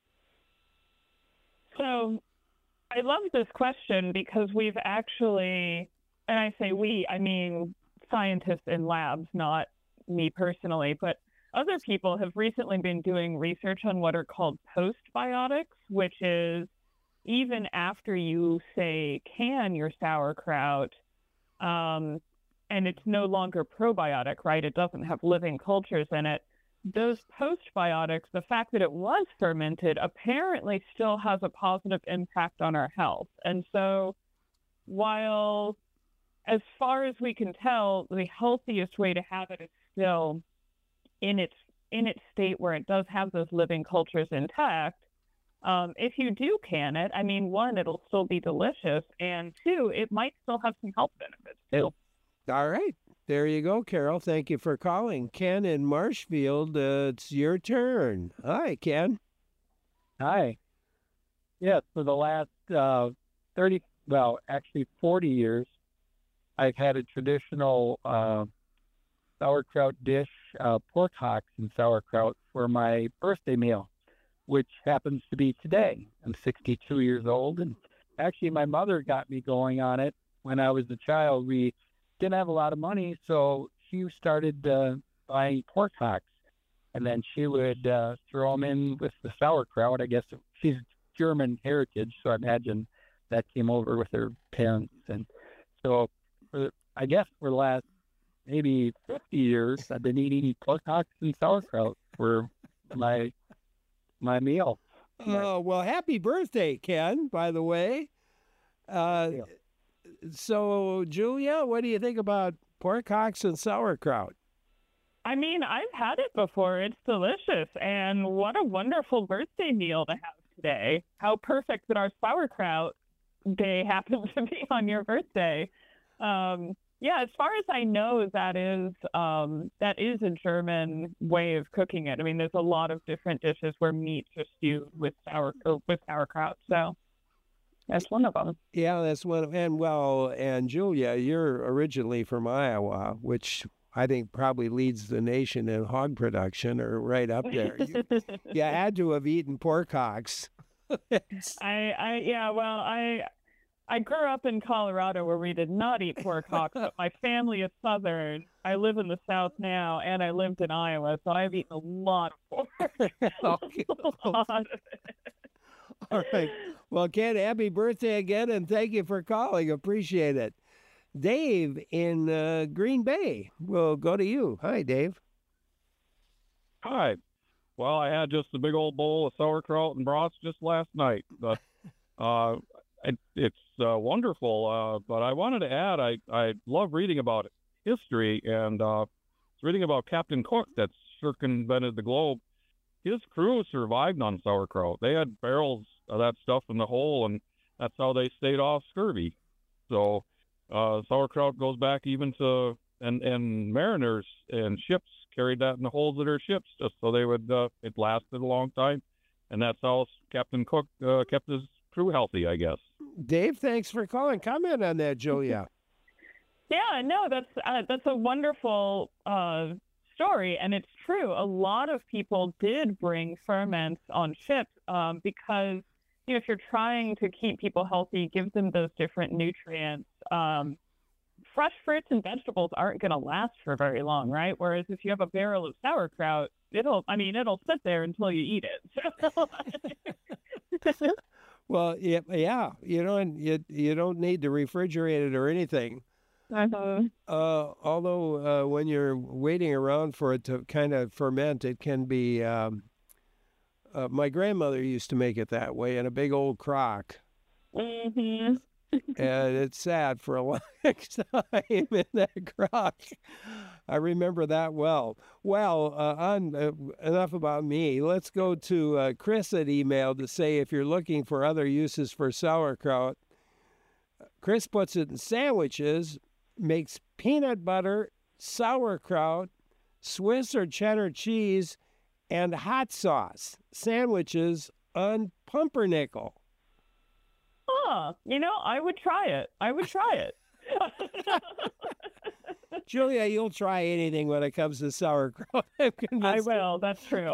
So I love this question because we've actually, and I say we, I mean scientists in labs, not me personally, but other people have recently been doing research on what are called postbiotics, which is even after you, say, can your sauerkraut, um, and it's no longer probiotic, right? It doesn't have living cultures in it. Those postbiotics, the fact that it was fermented, apparently still has a positive impact on our health. And so while, as far as we can tell, the healthiest way to have it is still in its in its state where it does have those living cultures intact, Um, if you do can it, I mean, one, it'll still be delicious, and two, it might still have some health benefits too. All right. There you go, Carol. Thank you for calling. Ken in Marshfield, uh, it's your turn. Hi, Ken. Hi. Yes, for the last uh, thirty, well, actually forty years, I've had a traditional uh, sauerkraut dish, uh, pork hocks and sauerkraut for my birthday meal, which happens to be today. I'm sixty-two years old, and actually my mother got me going on it when I was a child. We didn't have a lot of money, so she started uh, buying pork hocks, and then she would uh, throw them in with the sauerkraut. I guess she's German heritage, so I imagine that came over with her parents. And so for the, I guess for the last maybe fifty years, I've been eating pork hocks and sauerkraut for my my meal. Oh, well, happy birthday, Ken, by the way. Uh, so, Julia, what do you think about pork hocks and sauerkraut? I mean, I've had it before. It's delicious. And what a wonderful birthday meal to have today. How perfect that our sauerkraut day happens to be on your birthday. Um, Yeah, as far as I know, that is um, that is a German way of cooking it. I mean, there's a lot of different dishes where meats are stewed with sour with sauerkraut. So that's one of them. Yeah, that's one. Of, and well, and Julia, you're originally from Iowa, which I think probably leads the nation in hog production, or right up there. You, you had to have eaten pork hocks. I, I, yeah, well, I. I grew up in Colorado where we did not eat pork hocks, but my family is Southern. I live in the South now, and I lived in Iowa, so I've eaten a lot of pork. Okay. a lot of it. All right. Well, Ken, happy birthday again, and thank you for calling. Appreciate it. Dave in uh, Green Bay, we'll go to you. Hi, Dave. Hi. Well, I had just a big old bowl of sauerkraut and broth just last night, but uh, it, it's uh, wonderful. Uh, but I wanted to add, I, I love reading about history, and uh, reading about Captain Cook that circumvented the globe. His crew survived on sauerkraut. They had barrels of that stuff in the hole, and that's how they stayed off scurvy. So uh, sauerkraut goes back even to, and, and mariners and ships carried that in the holes of their ships just so they would, uh, it lasted a long time. And that's how Captain Cook uh, kept his crew healthy, I guess. Dave, thanks for calling. Comment on that, Julia. Yeah, no, that's uh, that's a wonderful uh, story, and it's true. A lot of people did bring ferments on ships um, because, you know, if you're trying to keep people healthy, give them those different nutrients. Um, fresh fruits and vegetables aren't going to last for very long, right? Whereas if you have a barrel of sauerkraut, it'll, I mean, it'll sit there until you eat it. Well, yeah, yeah, you know, and you you don't need to refrigerate it or anything. Uh-huh. Uh, although uh, when you're waiting around for it to kind of ferment, it can be. Um, uh, my grandmother used to make it that way in a big old crock, Mm-hmm. and it sat for a long time in that crock. I remember that well. Well, uh, on uh, enough about me. Let's go to uh, Chris at email to say if you're looking for other uses for sauerkraut. Chris puts it in sandwiches, makes peanut butter, sauerkraut, Swiss or cheddar cheese, and hot sauce sandwiches on pumpernickel. Oh, you know, I would try it. I would try it. Julia, you'll try anything when it comes to sauerkraut. I'm I convinced. will. That's true.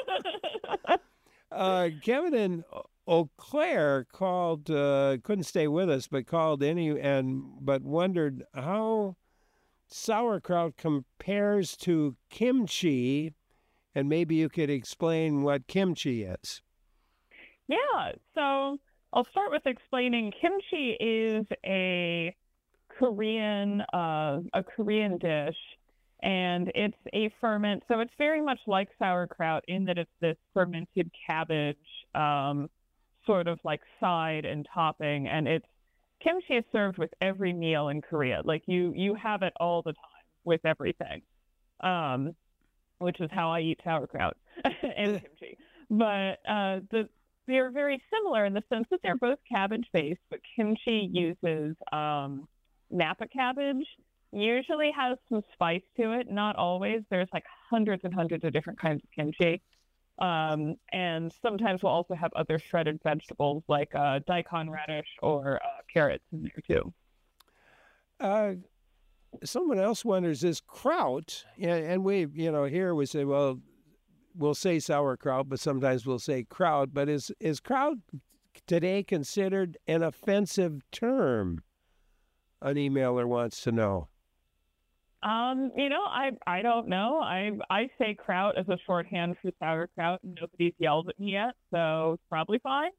Uh, Kevin in Eau Claire called, uh, couldn't stay with us, but called any and but wondered how sauerkraut compares to kimchi, and maybe you could explain what kimchi is. Yeah. So I'll start with explaining kimchi is a Korean uh, a Korean dish, and it's a ferment. So it's very much like sauerkraut in that it's this fermented cabbage um, sort of like side and topping, and it's kimchi is served with every meal in Korea. Like you you have it all the time with everything, um, which is how I eat sauerkraut and kimchi. But uh, the they're very similar in the sense that they're both cabbage-based, but kimchi uses um, Napa cabbage, usually has some spice to it, not always. There's like hundreds and hundreds of different kinds of kimchi. Um, and sometimes we'll also have other shredded vegetables like uh, daikon radish or uh, carrots in there too. Uh, someone else wonders, is kraut, and, and we, you know, here we say, well, we'll say sauerkraut, but sometimes we'll say kraut. But is is kraut today considered an offensive term? An emailer wants to know. Um, you know, I I don't know. I I say kraut as a shorthand for sauerkraut, and nobody's yelled at me yet, so it's probably fine.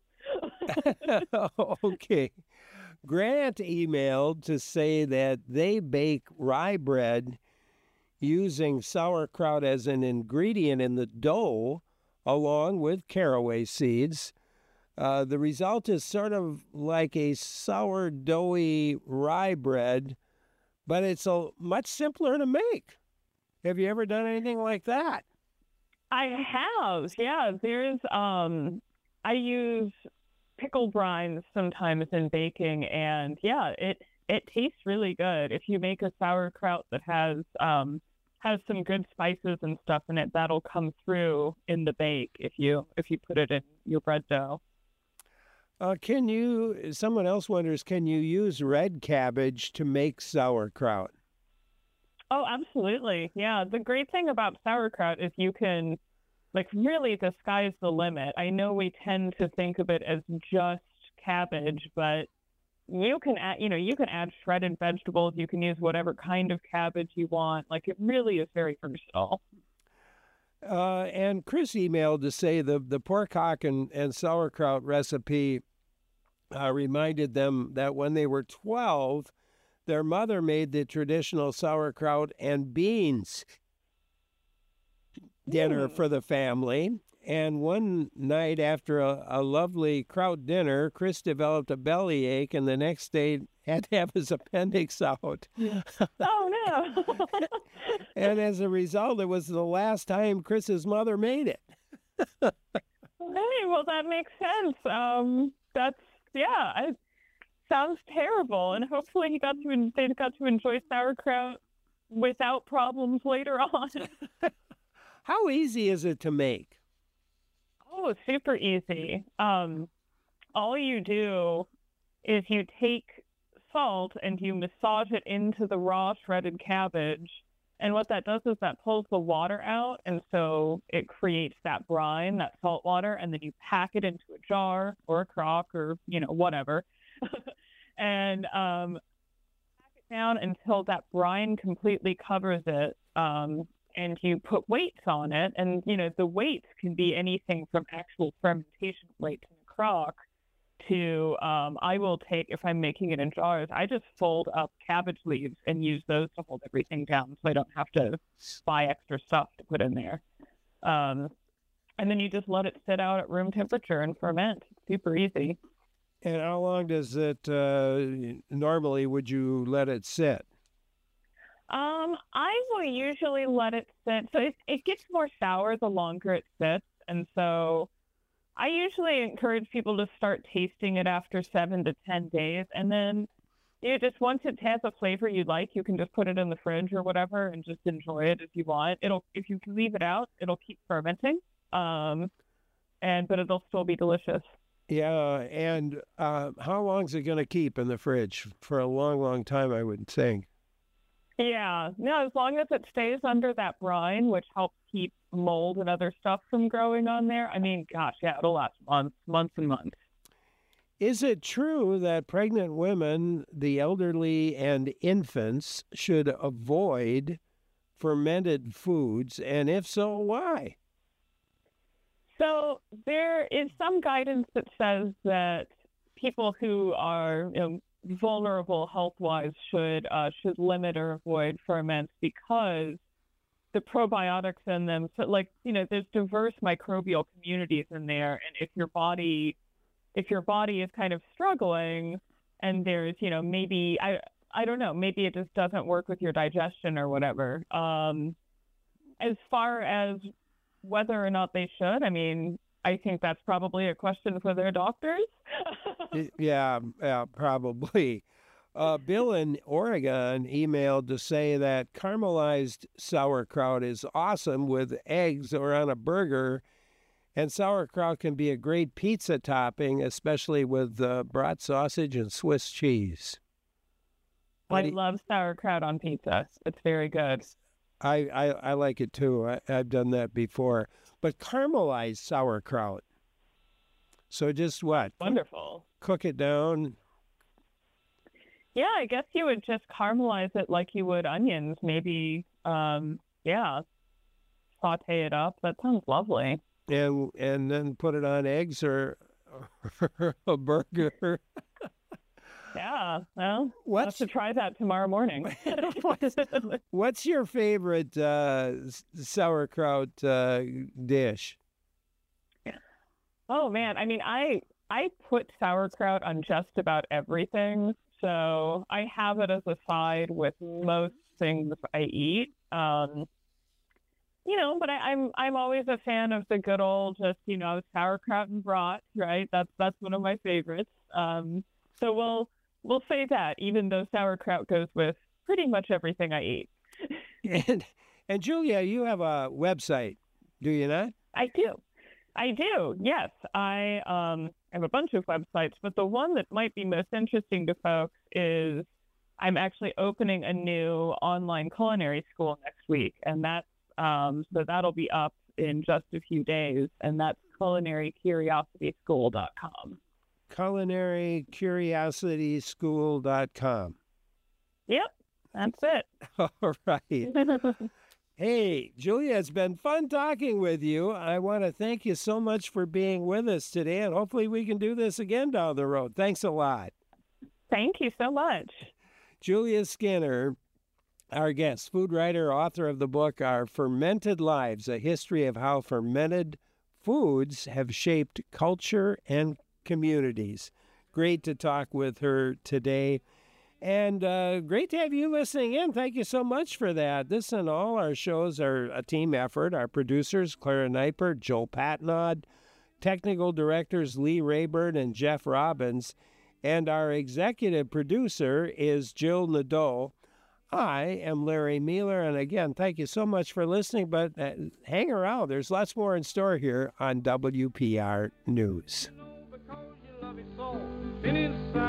Okay. Grant emailed to say that they bake rye bread using sauerkraut as an ingredient in the dough, along with caraway seeds. Uh, the result is sort of like a sourdoughy rye bread, but it's a much simpler to make. Have you ever done anything like that? I have, yeah. There's um, I use pickle brines sometimes in baking, and yeah, it it tastes really good. If you make a sauerkraut that has um has some good spices and stuff in it, that'll come through in the bake if you if you put it in your bread dough. Uh, can you, someone else wonders, can you use red cabbage to make sauerkraut? Oh, absolutely. Yeah. The great thing about sauerkraut is you can, like, really, the sky's the limit. I know we tend to think of it as just cabbage, but you can add, you know, you can add shredded vegetables. You can use whatever kind of cabbage you want. Like, it really is very versatile. Uh, and Chris emailed to say the, the pork hock and, and sauerkraut recipe uh, reminded them that when they were twelve, their mother made the traditional sauerkraut and beans dinner Mm. for the family. And one night after a, a lovely kraut dinner, Chris developed a bellyache, and the next day had to have his appendix out. Oh, no. And as a result, it was the last time Chris's mother made it. Hey, well, that makes sense. Um, that's, yeah, it sounds terrible. And hopefully he got to, they got to enjoy sauerkraut without problems later on. How easy is it to make? Oh, super easy. Um, all you do is you take salt and you massage it into the raw shredded cabbage. And what that does is that pulls the water out. And so it creates that brine, that salt water. And then you pack it into a jar or a crock or, you know, whatever. and um, pack it down until that brine completely covers it. Um, and you put weights on it. And, you know, the weights can be anything from actual fermentation weights in a crock to, um, I will take, if I'm making it in jars, I just fold up cabbage leaves and use those to hold everything down so I don't have to buy extra stuff to put in there. Um, and then you just let it sit out at room temperature and ferment. It's super easy. And how long does it, uh, normally would you let it sit? Um, I will usually let it sit. So it, it gets more sour the longer it sits. And so I usually encourage people to start tasting it after seven to ten days. And then you just, once it has a flavor you like, you can just put it in the fridge or whatever and just enjoy it if you want. It'll, if you can leave it out, it'll keep fermenting. Um, and, but it'll still be delicious. Yeah. And uh, how long is it going to keep in the fridge? For a long, long time, I would think. Yeah, no, as long as it stays under that brine, which helps keep mold and other stuff from growing on there. I mean, gosh, yeah, it'll last months, months and months. Is it true that pregnant women, the elderly, and infants should avoid fermented foods? And if so, why? So there is some guidance that says that people who are, you know, vulnerable health-wise should uh, should limit or avoid ferments because the probiotics in them, so like, you know, there's diverse microbial communities in there, and if your body if your body is kind of struggling and there's, you know, maybe I I don't know, maybe it just doesn't work with your digestion or whatever. Um, as far as whether or not they should, I mean, I think that's probably a question for their doctors. yeah, yeah, probably. Uh, Bill in Oregon emailed to say that caramelized sauerkraut is awesome with eggs or on a burger, and sauerkraut can be a great pizza topping, especially with uh, brat sausage and Swiss cheese. I love sauerkraut on pizza. It's very good. I, I, I like it too. I, I've done that before. But caramelized sauerkraut. So just what? Wonderful. Cook it down. Yeah, I guess you would just caramelize it like you would onions. Maybe, um, yeah, saute it up. That sounds lovely. And and then put it on eggs or, or a burger. Yeah, well, What's, I'll have to try that tomorrow morning. what's, what's your favorite uh, sauerkraut uh, dish? Oh, man. I mean, I I put sauerkraut on just about everything. So I have it as a side with most things I eat. Um, you know, but I, I'm I'm always a fan of the good old just, you know, sauerkraut and brat, right? That's that's one of my favorites. Um, so we'll We'll say that, even though sauerkraut goes with pretty much everything I eat. And, and Julia, you have a website, do you not? I do. I do, yes. I um, have a bunch of websites, but the one that might be most interesting to folks is I'm actually opening a new online culinary school next week, and that's um, so that'll be up in just a few days, and that's culinary curiosity school dot com. culinary curiosity school dot com. Yep, that's it. All right. Hey, Julia, it's been fun talking with you. I want to thank you so much for being with us today, and hopefully we can do this again down the road. Thanks a lot. Thank you so much. Julia Skinner, our guest, food writer, author of the book Our Fermented Lives, A History of How Fermented foods have shaped culture and communities. Great to talk with her today. And uh, great to have you listening in. Thank you so much for that. This and all our shows are a team effort. Our producers, Clara Neipert, Joel Patnod, technical directors Lee Rayburn and Jeff Robbins, and our executive producer is Jill Nadeau. I am Larry Mueller, and again, thank you so much for listening, but uh, hang around. There's lots more in store here on W P R News. Because you love it so. Been inside